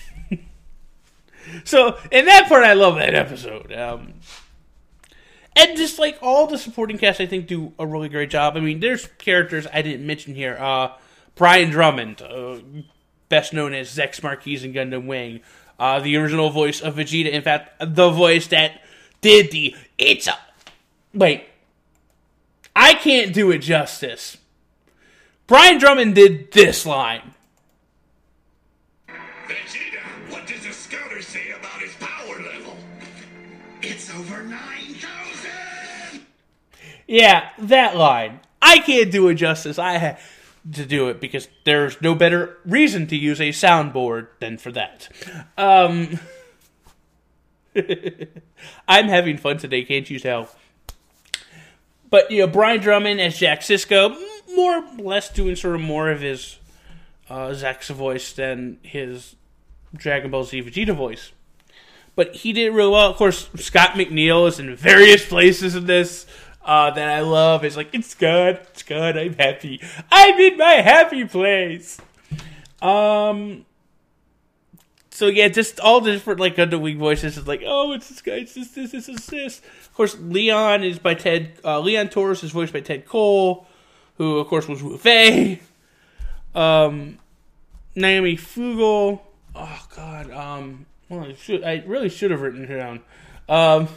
so, in that part, I love that episode. Um... And just, like, all the supporting cast, I think, do a really great job. I mean, there's characters I didn't mention here. Uh, Brian Drummond, uh, best known as Zex Marquise in Gundam Wing. Uh, the original voice of Vegeta. In fact, the voice that did the, it's a... Wait. I can't do it justice. Brian Drummond did this line. Vegeta, what does the scouter say about his power level? It's over nine thousand! Yeah, that line. I can't do it justice. I had to do it because there's no better reason to use a soundboard than for that. Um, I'm having fun today, can't you tell? But, you know, Brian Drummond as Jack Sisko, more or less doing sort of more of his uh, Zack's voice than his Dragon Ball Z Vegeta voice. But he did really well. Of course, Scott McNeil is in various places in this uh, that I love. It's like, it's good, it's good, I'm happy. I'm in my happy place. Um. So yeah, just all the different like Gundam Wing voices is like, oh, it's this guy, it's this, this, this, this, this. Of course, Leon is by Ted. Uh, Leon Torres is voiced by Ted Cole, who of course was Wu Fei. Um, Naomi Fugel. Oh God. Um. Well, I, should, I really should have written it down. Um,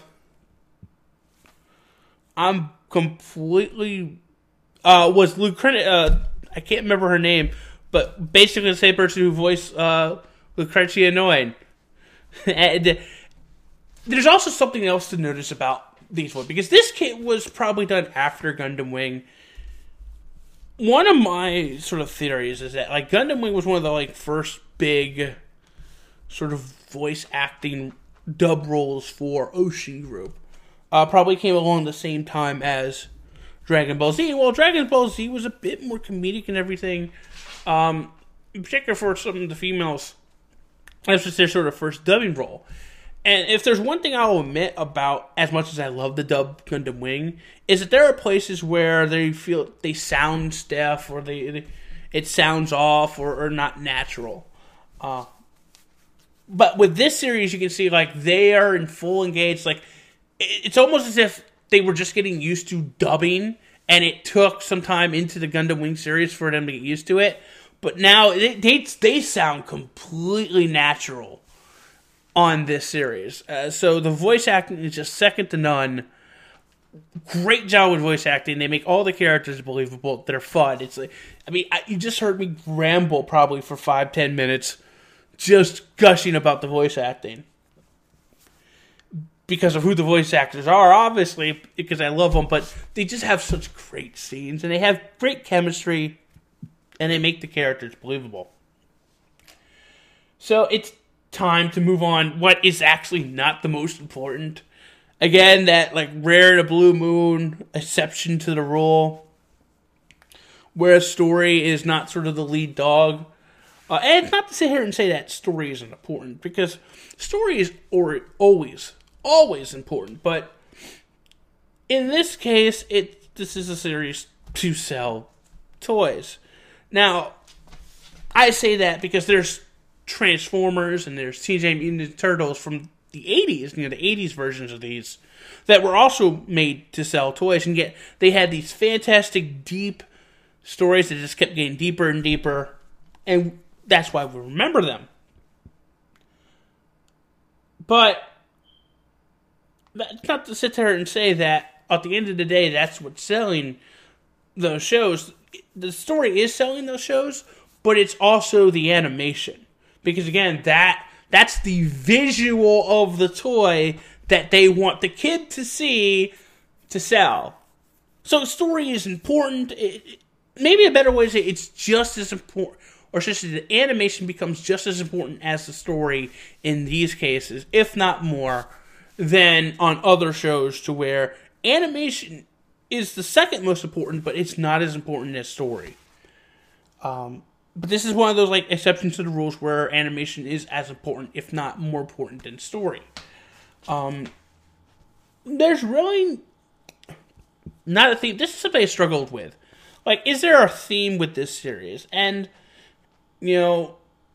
I'm completely... Uh, was Lucretia... Uh, I can't remember her name, but basically the same person who voiced uh, Lucretia Noyne. And there's also something else to notice about these ones, because this kit was probably done after Gundam Wing. One of my sort of theories is that like Gundam Wing was one of the like first big sort of voice acting dub roles for Ocean Group. Uh, probably came along the same time as Dragon Ball Z. Well, Dragon Ball Z was a bit more comedic and everything. Um, in particular for some of the females. This was their sort of first dubbing role. And if there's one thing I'll admit about, as much as I love the dub Gundam Wing, is that there are places where they feel they sound stiff, or they, they it sounds off, or, or not natural. Uh, but with this series, you can see like they are in full engaged. Like it, it's almost as if they were just getting used to dubbing, and it took some time into the Gundam Wing series for them to get used to it. But now they they, they sound completely natural on this series. Uh, so the voice acting is just second to none. Great job with voice acting. They make all the characters believable. They're fun. It's like, I mean, I, you just heard me ramble probably for five, ten minutes just gushing about the voice acting. Because of who the voice actors are, obviously, because I love them, but they just have such great scenes, and they have great chemistry, and they make the characters believable. So it's time to move on what is actually not the most important. Again, that like rare to blue moon exception to the rule, where a story is not sort of the lead dog. Uh, and it's not to sit here and say that story isn't important, because story is or always, always important. But in this case, it this is a series to sell toys. Now, I say that because there's Transformers and there's Teenage Mutant Ninja Turtles from the eighties, you know, the eighties versions of these that were also made to sell toys, and yet they had these fantastic, deep stories that just kept getting deeper and deeper, and that's why we remember them. But that's not to sit there and say that at the end of the day, that's what's selling those shows. The story is selling those shows, but it's also the animation. Because again, that that's the visual of the toy that they want the kid to see to sell. So story is important. It, maybe a better way to say it's just as important, or just the animation becomes just as important as the story in these cases, if not more, than on other shows, to where animation is the second most important, but it's not as important as story. Um, but this is one of those like exceptions to the rules where animation is as important, if not more important, than story. Um, there's really not a theme. This is something I struggled with. Like, is there a theme with this series? And, you know,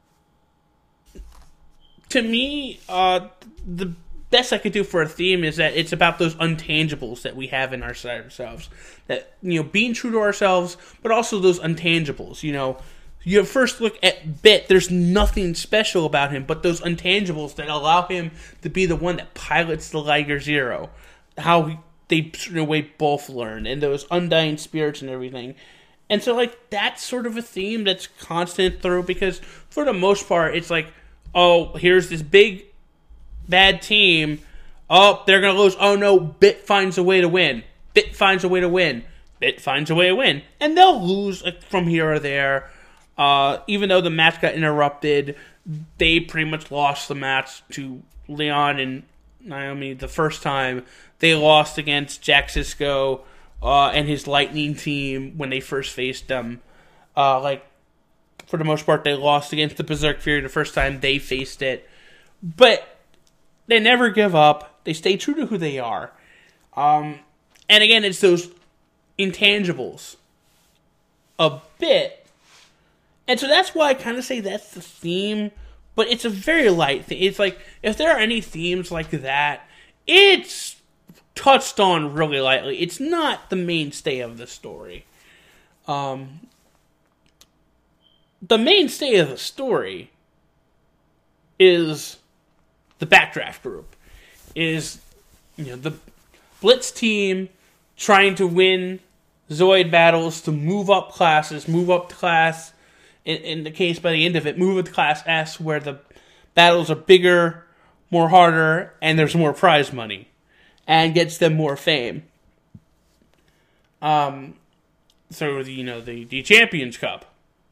to me, uh, the best I could do for a theme is that it's about those untangibles that we have in ourselves. That, you know, being true to ourselves, but also those untangibles. You know, you first look at Bit, there's nothing special about him, but those untangibles that allow him to be the one that pilots the Liger Zero. How they, in a way, both learn, and those undying spirits and everything. And so, like, that's sort of a theme that's constant through, because for the most part, it's like, oh, here's this big bad team. Oh, they're going to lose. Oh, no, Bit finds a way to win. Bit finds a way to win. Bit finds a way to win. And they'll lose from here or there. Uh, even though the match got interrupted, they pretty much lost the match to Leon and Naomi the first time. They lost against Jack Sisko uh, and his Lightning team when they first faced them. Uh, like, for the most part, they lost against the Berserk Fury the first time they faced it. But they never give up. They stay true to who they are. Um, and again, it's those intangibles a bit. And so that's why I kind of say that's the theme. But it's a very light theme. It's like, if there are any themes like that, it's touched on really lightly. It's not the mainstay of the story. Um, the mainstay of the story is the Backdraft group. Is, you know, the Blitz team trying to win Zoid battles to move up classes, move up to class, in, in the case by the end of it, move up to class S, where the battles are bigger, more harder, and there's more prize money, and gets them more fame. Um, so, you know, the, the Champions Cup.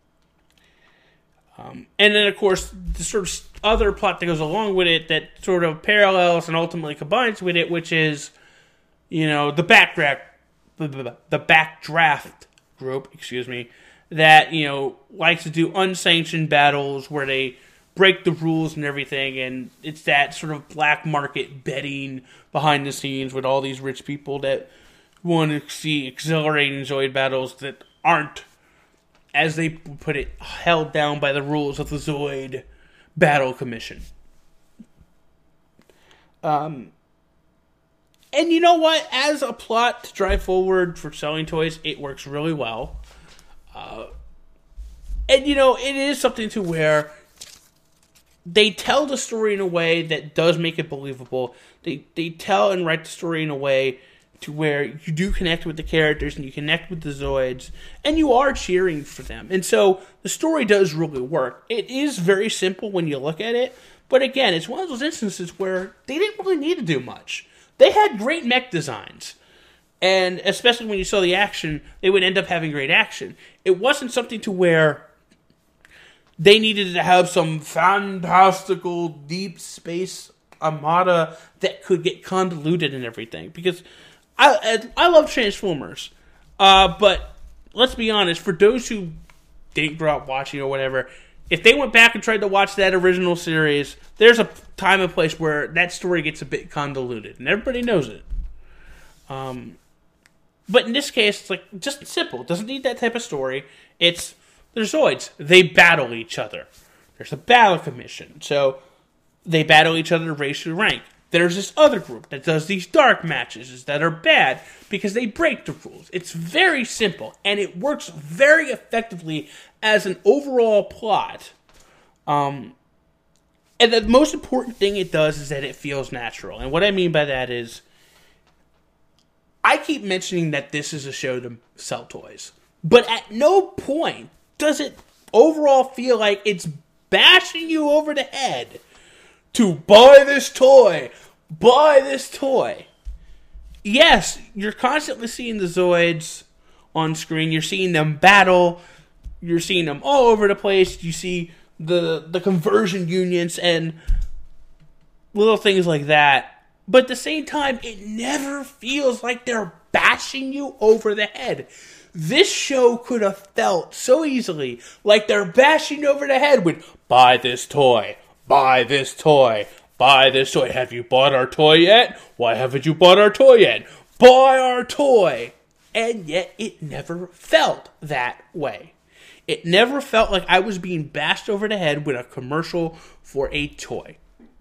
Um, and then, of course, the sort of other plot that goes along with it that sort of parallels and ultimately combines with it, which is, you know, the backdraft, the, the backdraft group, excuse me, that, you know, likes to do unsanctioned battles where they break the rules and everything, and it's that sort of black market betting behind the scenes with all these rich people that want to see exhilarating Zoid battles that aren't, as they put it, held down by the rules of the Zoid Battle Commission. Um, and you know what? As a plot to drive forward for selling toys, it works really well. Uh, and, you know, it is something to where they tell the story in a way that does make it believable. They they tell and write the story in a way to where you do connect with the characters and you connect with the Zoids, and you are cheering for them. And so the story does really work. It is very simple when you look at it, but again, it's one of those instances where they didn't really need to do much. They had great mech designs, and especially when you saw the action, they would end up having great action. It wasn't something to where they needed to have some fantastical deep space armada that could get convoluted and everything, because I I love Transformers, uh, but let's be honest, for those who didn't grow up watching or whatever, if they went back and tried to watch that original series, there's a time and place where that story gets a bit convoluted, and everybody knows it. Um, but in this case, it's like just simple. It doesn't need that type of story. It's, they're Zoids. They battle each other. There's a battle commission. So they battle each other to raise through rank. There's this other group that does these dark matches that are bad because they break the rules. It's very simple, and it works very effectively as an overall plot. Um, and the most important thing it does is that it feels natural. And what I mean by that is, I keep mentioning that this is a show to sell toys, but at no point does it overall feel like it's bashing you over the head to buy this toy, buy this toy. Yes, you're constantly seeing the Zoids on screen. You're seeing them battle. You're seeing them all over the place. You see the the conversion unions and little things like that. But at the same time, it never feels like they're bashing you over the head. This show could have felt so easily like they're bashing over the head with, buy this toy, buy this toy, buy this toy. Have you bought our toy yet? Why haven't you bought our toy yet? Buy our toy. And yet it never felt that way. It never felt like I was being bashed over the head with a commercial for a toy.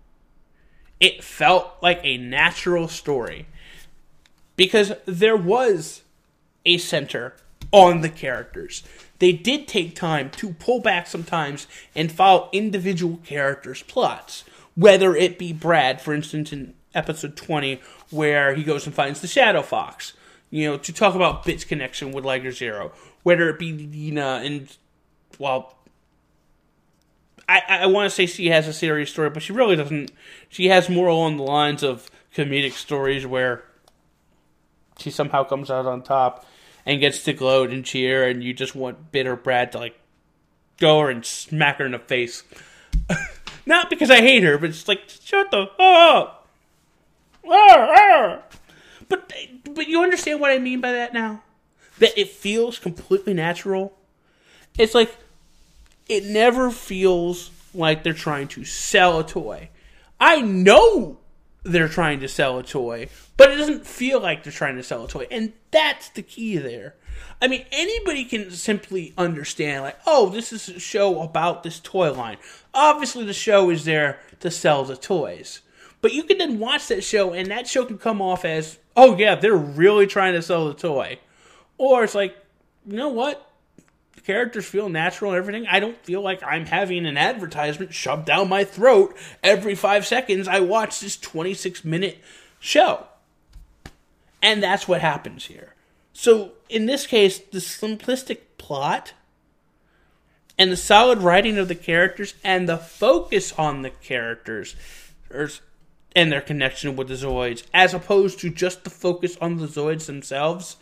It felt like a natural story. Because there was a center on the characters. They did take time to pull back sometimes and follow individual characters' plots. Whether it be Brad, for instance, in episode twenty, where he goes and finds the Shadow Fox, you know, to talk about Bit's connection with Liger Zero. Whether it be Dina and, well, I, I want to say she has a serious story, but she really doesn't. She has more along the lines of comedic stories where she somehow comes out on top and gets to gloat and cheer, and you just want Bit or Brad to, like, go her and smack her in the face. Not because I hate her, but it's like, shut the fuck up. But, but you understand what I mean by that now? That it feels completely natural. It's like, it never feels like they're trying to sell a toy. I know they're trying to sell a toy, but it doesn't feel like they're trying to sell a toy. And that's the key there. I mean, anybody can simply understand, like, oh, this is a show about this toy line. Obviously, the show is there to sell the toys. But you can then watch that show, and that show can come off as, oh, yeah, they're really trying to sell the toy. Or it's like, you know what? The characters feel natural and everything. I don't feel like I'm having an advertisement shoved down my throat every five seconds I watch this twenty-six minute show. And that's what happens here. So, in this case, the simplistic plot and the solid writing of the characters and the focus on the characters and their connection with the Zoids, as opposed to just the focus on the Zoids themselves,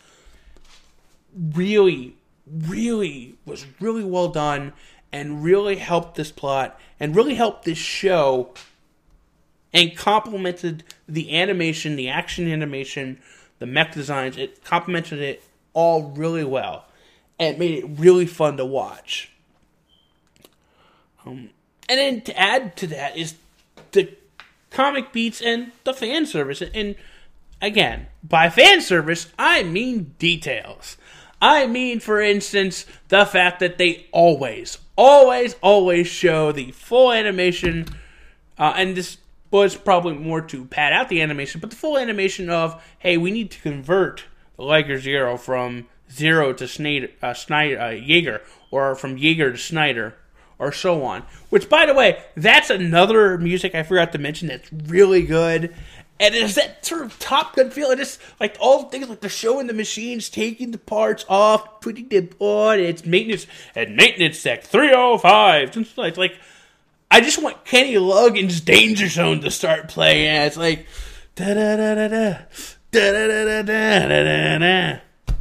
really, really was really well done and really helped this plot and really helped this show and complemented the animation, the action animation, the mech designs. It complemented it all really well and it made it really fun to watch. Um, and then to add to that is the comic beats and the fan service. And again, by fan service, I mean details. I mean, for instance, the fact that they always, always, always show the full animation, uh, and this was probably more to pad out the animation, but the full animation of, hey, we need to convert the Liger Zero from Zero to Snyder, uh, Snyder, uh, Jaeger, or from Jaeger to Snyder, or so on. Which, by the way, that's another music I forgot to mention that's really good. And it's that sort of Top Gun feel. It's like all the things like they're showing the machines, taking the parts off, putting them on. It's maintenance and maintenance tech three oh five. It's like, like I just want Kenny Loggins' Danger Zone to start playing. And it's like da da da da da da da da da da da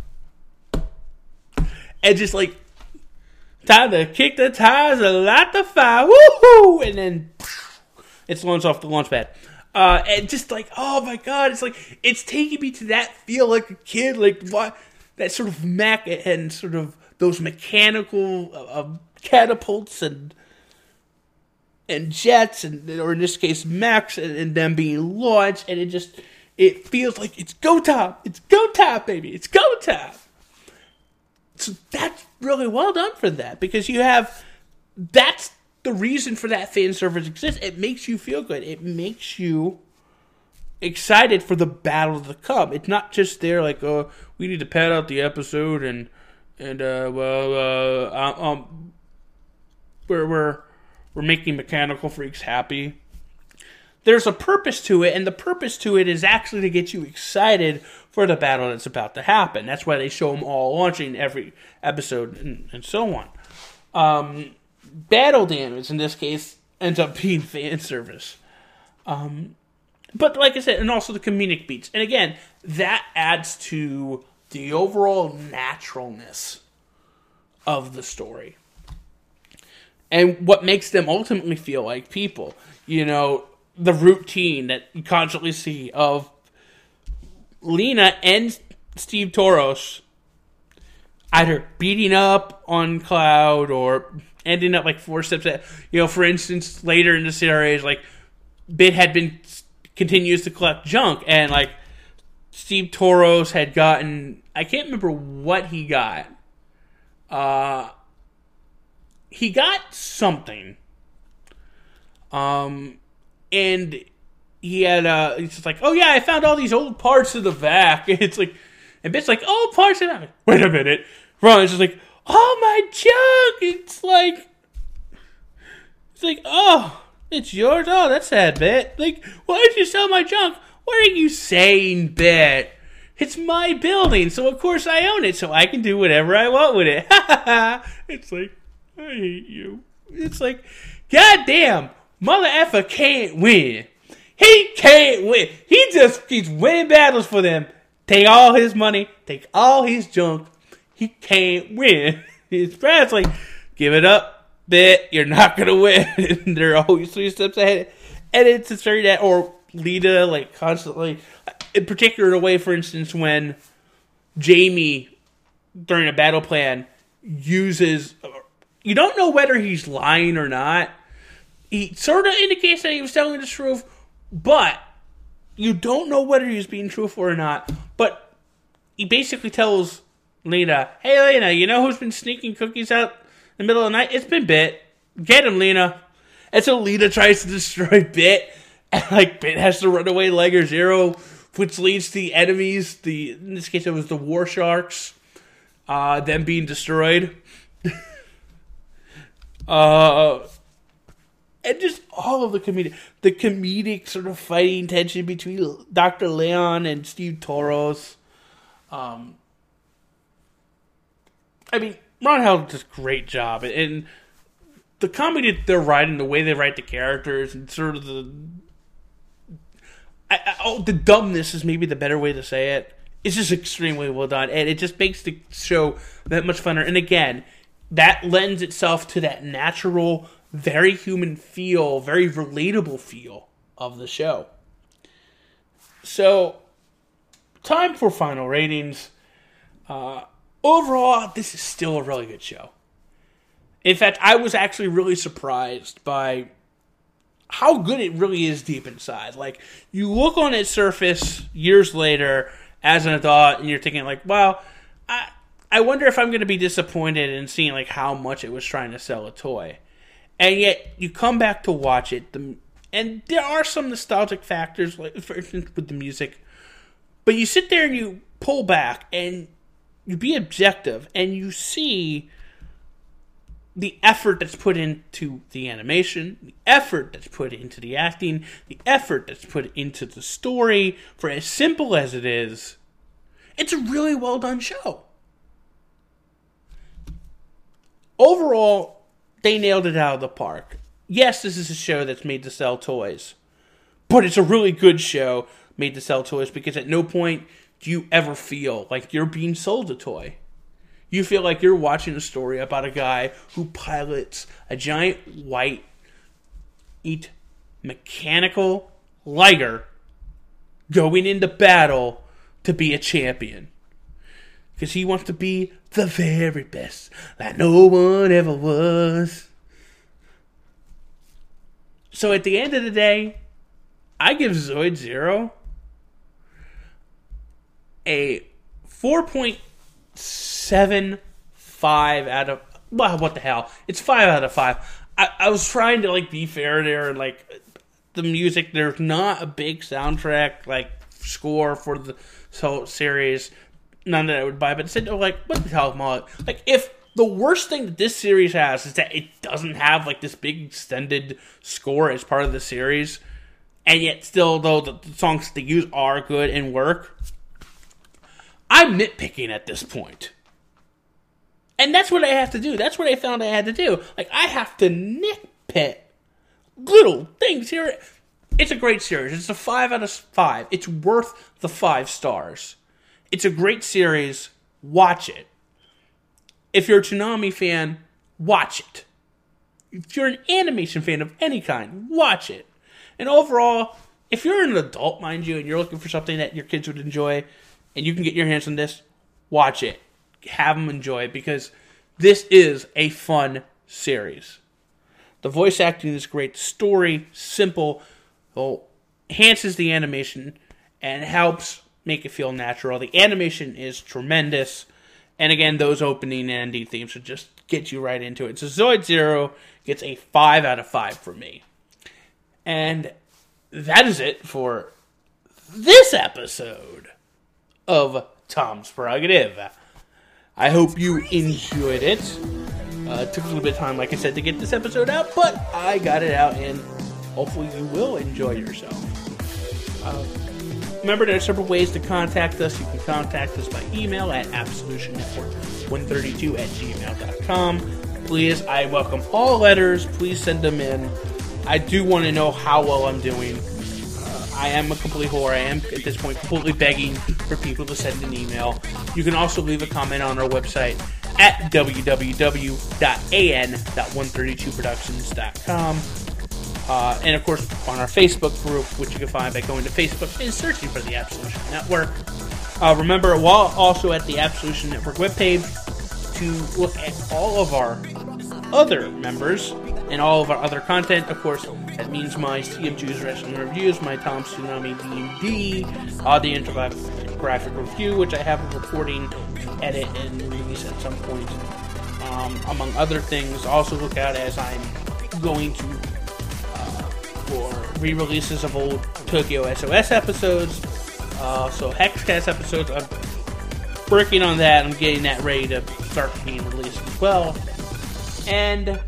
da. And just like time to kick the tires and light the fire. Woohoo! And then it's launched off the launch pad. Uh, and just like, oh my god, it's like, it's taking me to that feel like a kid, like, what, that sort of mech and sort of those mechanical uh, catapults and and jets, and or in this case, mechs, and, and them being launched, and it just, it feels like it's go time, it's go time, baby, it's go time. So that's really well done for that, because you have, that's the reason for that fan service exists. It makes you feel good. It makes you excited for the battle to come. It's not just there like, oh, we need to pad out the episode and and uh, well, uh, um, we're we're we're making mechanical freaks happy. There's a purpose to it, and the purpose to it is actually to get you excited for the battle that's about to happen. That's why they show them all launching every episode and, and so on. Um, battle damage in this case ends up being fan service. Um. But like I said, and also the comedic beats. And again, that adds to the overall naturalness of the story. And what makes them ultimately feel like people. You know, the routine that you constantly see of Lena and Steve Toros either beating up on Cloud or ending up like four steps ahead. You know, for instance, later in the series, like, Bit had been... continues to collect junk, and like Steve Toros had gotten, I can't remember what he got. Uh, he got something, um, and he had uh, he's just like, oh yeah, I found all these old parts of the vac. It's like, and Bit's like, oh, parts of that. Wait a minute, Ron is just like, oh my junk. It's like, it's like, oh. It's yours? Oh, that's sad, Bit. Like, why did you sell my junk? What are you saying, Bit? It's my building, so of course I own it, so I can do whatever I want with it. It's like, I hate you. It's like, goddamn, Mother Effer can't win. He can't win. He just keeps winning battles for them. Take all his money, take all his junk. He can't win. His friend's like, give it up. Bit, you're not gonna win. They're always three steps ahead, and it's it's very that. Or Lita, like constantly, in particular, the way, for instance, when Jamie during a battle plan uses, you don't know whether he's lying or not. He sort of indicates that he was telling the truth, but you don't know whether he's being truthful or not. But he basically tells Lena, "Hey, Lena, you know who's been sneaking cookies out in the middle of the night? It's been Bit. Get him, Lena." And so Lena tries to destroy Bit, and like Bit has to run away Liger Zero, which leads to the enemies, the in this case it was the War Sharks, uh, them being destroyed. uh, and just all of the comedic, the comedic sort of fighting tension between Doctor Leon and Steve Toros. Um, I mean, Ron Howard does a great job, and the comedy that they're writing, the way they write the characters, and sort of the I, I, oh, the dumbness is maybe the better way to say it. It's just extremely well done, and it just makes the show that much funner. And again, that lends itself to that natural, very human feel, very relatable feel of the show. So, time for final ratings. Uh, overall, this is still a really good show. In fact, I was actually really surprised by how good it really is deep inside. Like, you look on its surface years later as an adult, and you're thinking, like, wow, I I wonder if I'm going to be disappointed in seeing, like, how much it was trying to sell a toy. And yet, you come back to watch it, the, and there are some nostalgic factors, like, for instance, with the music. But you sit there and you pull back, and you be objective, and you see the effort that's put into the animation, the effort that's put into the acting, the effort that's put into the story. For as simple as it is, it's a really well done show. Overall, they nailed it out of the park. Yes, this is a show that's made to sell toys, but it's a really good show made to sell toys, because at no point do you ever feel like you're being sold a toy. You feel like you're watching a story about a guy who pilots a giant white eat mechanical Liger going into battle to be a champion. Because he wants to be the very best, like no one ever was. So at the end of the day, I give Zoid Zero a four point seven five out of, well, what the hell? It's five out of five. I, I was trying to like be fair there, and like the music. There's not a big soundtrack like score for the whole series. None that I would buy, but instead, oh, like what the hell, Molly? Like if the worst thing that this series has is that it doesn't have like this big extended score as part of the series, and yet still though the, the songs they use are good and work. I'm nitpicking at this point. And that's what I have to do. That's what I found I had to do. Like, I have to nitpick little things here. It's a great series. It's a five out of five. It's worth the five stars. It's a great series. Watch it. If you're a Toonami fan, watch it. If you're an animation fan of any kind, watch it. And overall, if you're an adult, mind you, and you're looking for something that your kids would enjoy, and you can get your hands on this, watch it. Have them enjoy it, because this is a fun series. The voice acting is great. Story, simple, well, enhances the animation and helps make it feel natural. The animation is tremendous. And again, those opening and ending themes would just get you right into it. So Zoid Zero gets a five out of five from me. And that is it for this episode of Tom's Prerogative. I hope you enjoyed it. Uh, it took a little bit of time, like I said, to get this episode out, but I got it out, and hopefully you will enjoy yourself. Uh, remember, there are several ways to contact us. You can contact us by email at absolution network one thirty-two at gmail dot com. Please, I welcome all letters. Please send them in. I do want to know how well I'm doing. Uh, I am a complete whore. I am, at this point, completely begging for people to send an email. You can also leave a comment on our website at w w w dot a n dot one thirty-two productions dot com. Uh, and, of course, on our Facebook group, which you can find by going to Facebook and searching for the Absolution Network. Uh, remember, while also at the Absolution Network webpage, to look at all of our other members and all of our other content. Of course, that means my C M Jews Wrestling Reviews, my Tom's Toonami D and D, uh, the Infographic Review, which I have a recording, edit, and release at some point, um, among other things. Also look out as I'm going to uh, for re-releases of old Tokyo S O S episodes, uh, so Hexcast episodes. I'm working on that. I'm getting that ready to start being released as well. And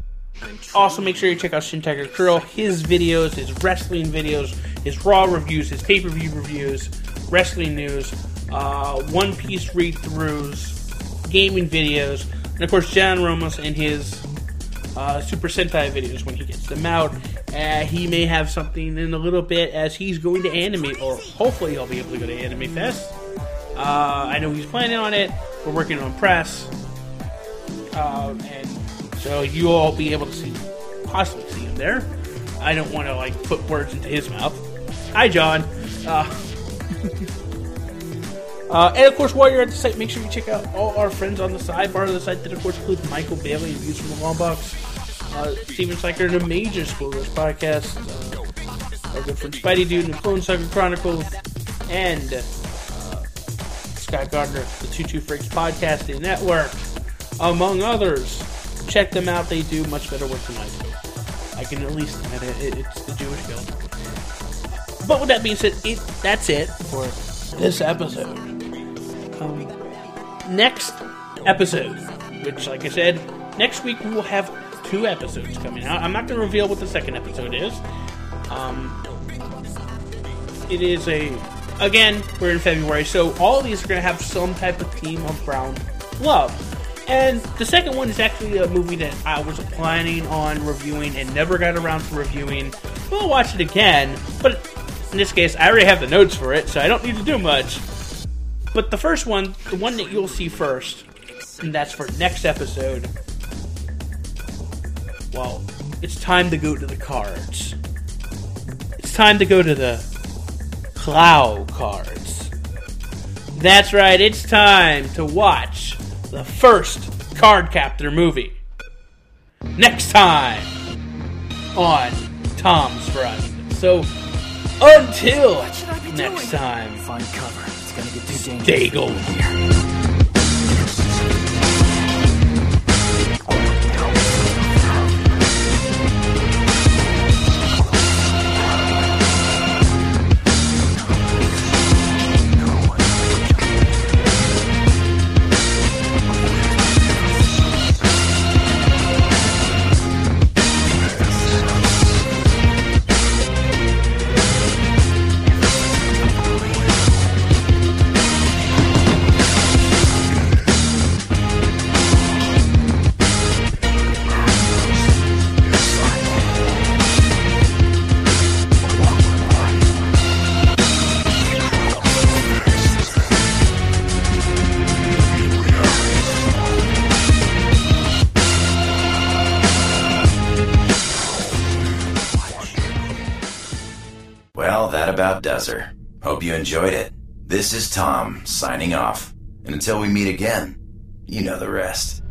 also make sure you check out Shin Tiger Curl, his videos, his wrestling videos, his Raw reviews, his pay-per-view reviews, wrestling news, uh, One Piece read-throughs, gaming videos, and of course John Ramos and his uh, Super Sentai videos when he gets them out. Uh, he may have something in a little bit as he's going to Anime, or hopefully he'll be able to go to Anime Fest. Uh, I know he's planning on it. We're working on press. Uh, and so you'll all be able to see, possibly see him there. I don't want to, like, put words into his mouth. Hi, John. Uh, uh, and, of course, while you're at the site, make sure you check out all our friends on the sidebar of the site that, of course, include Michael Bailey and Views from the Long Box, uh, Steven Cyker and a Major Spoilers podcast, uh, our good friend Spidey Dude and the Clone Saga Chronicles, and uh, Scott Gardner, the Two Two Freaks Podcasting Network, among others. Check them out. They do much better work than I do. I can at least admit it. It's the Jewish Guild. But with that being said, it, that's it for this episode. Um, next episode, which, like I said, next week we will have two episodes coming out. I'm not going to reveal what the second episode is. Um, it is a... Again, we're in February, so all of these are going to have some type of theme of brown love. And the second one is actually a movie that I was planning on reviewing and never got around to reviewing. We'll watch it again, but in this case, I already have the notes for it, so I don't need to do much. But the first one, the one that you'll see first, and that's for next episode, well, it's time to go to the cards. It's time to go to the Clow cards. That's right, it's time to watch the first Card Captor movie. Next time on Tom's Prerogative. So, until next time, find cover. It's gonna get too dangerous. Stay golden here. about does her. Hope you enjoyed it. This is Tom, signing off. And until we meet again, you know the rest.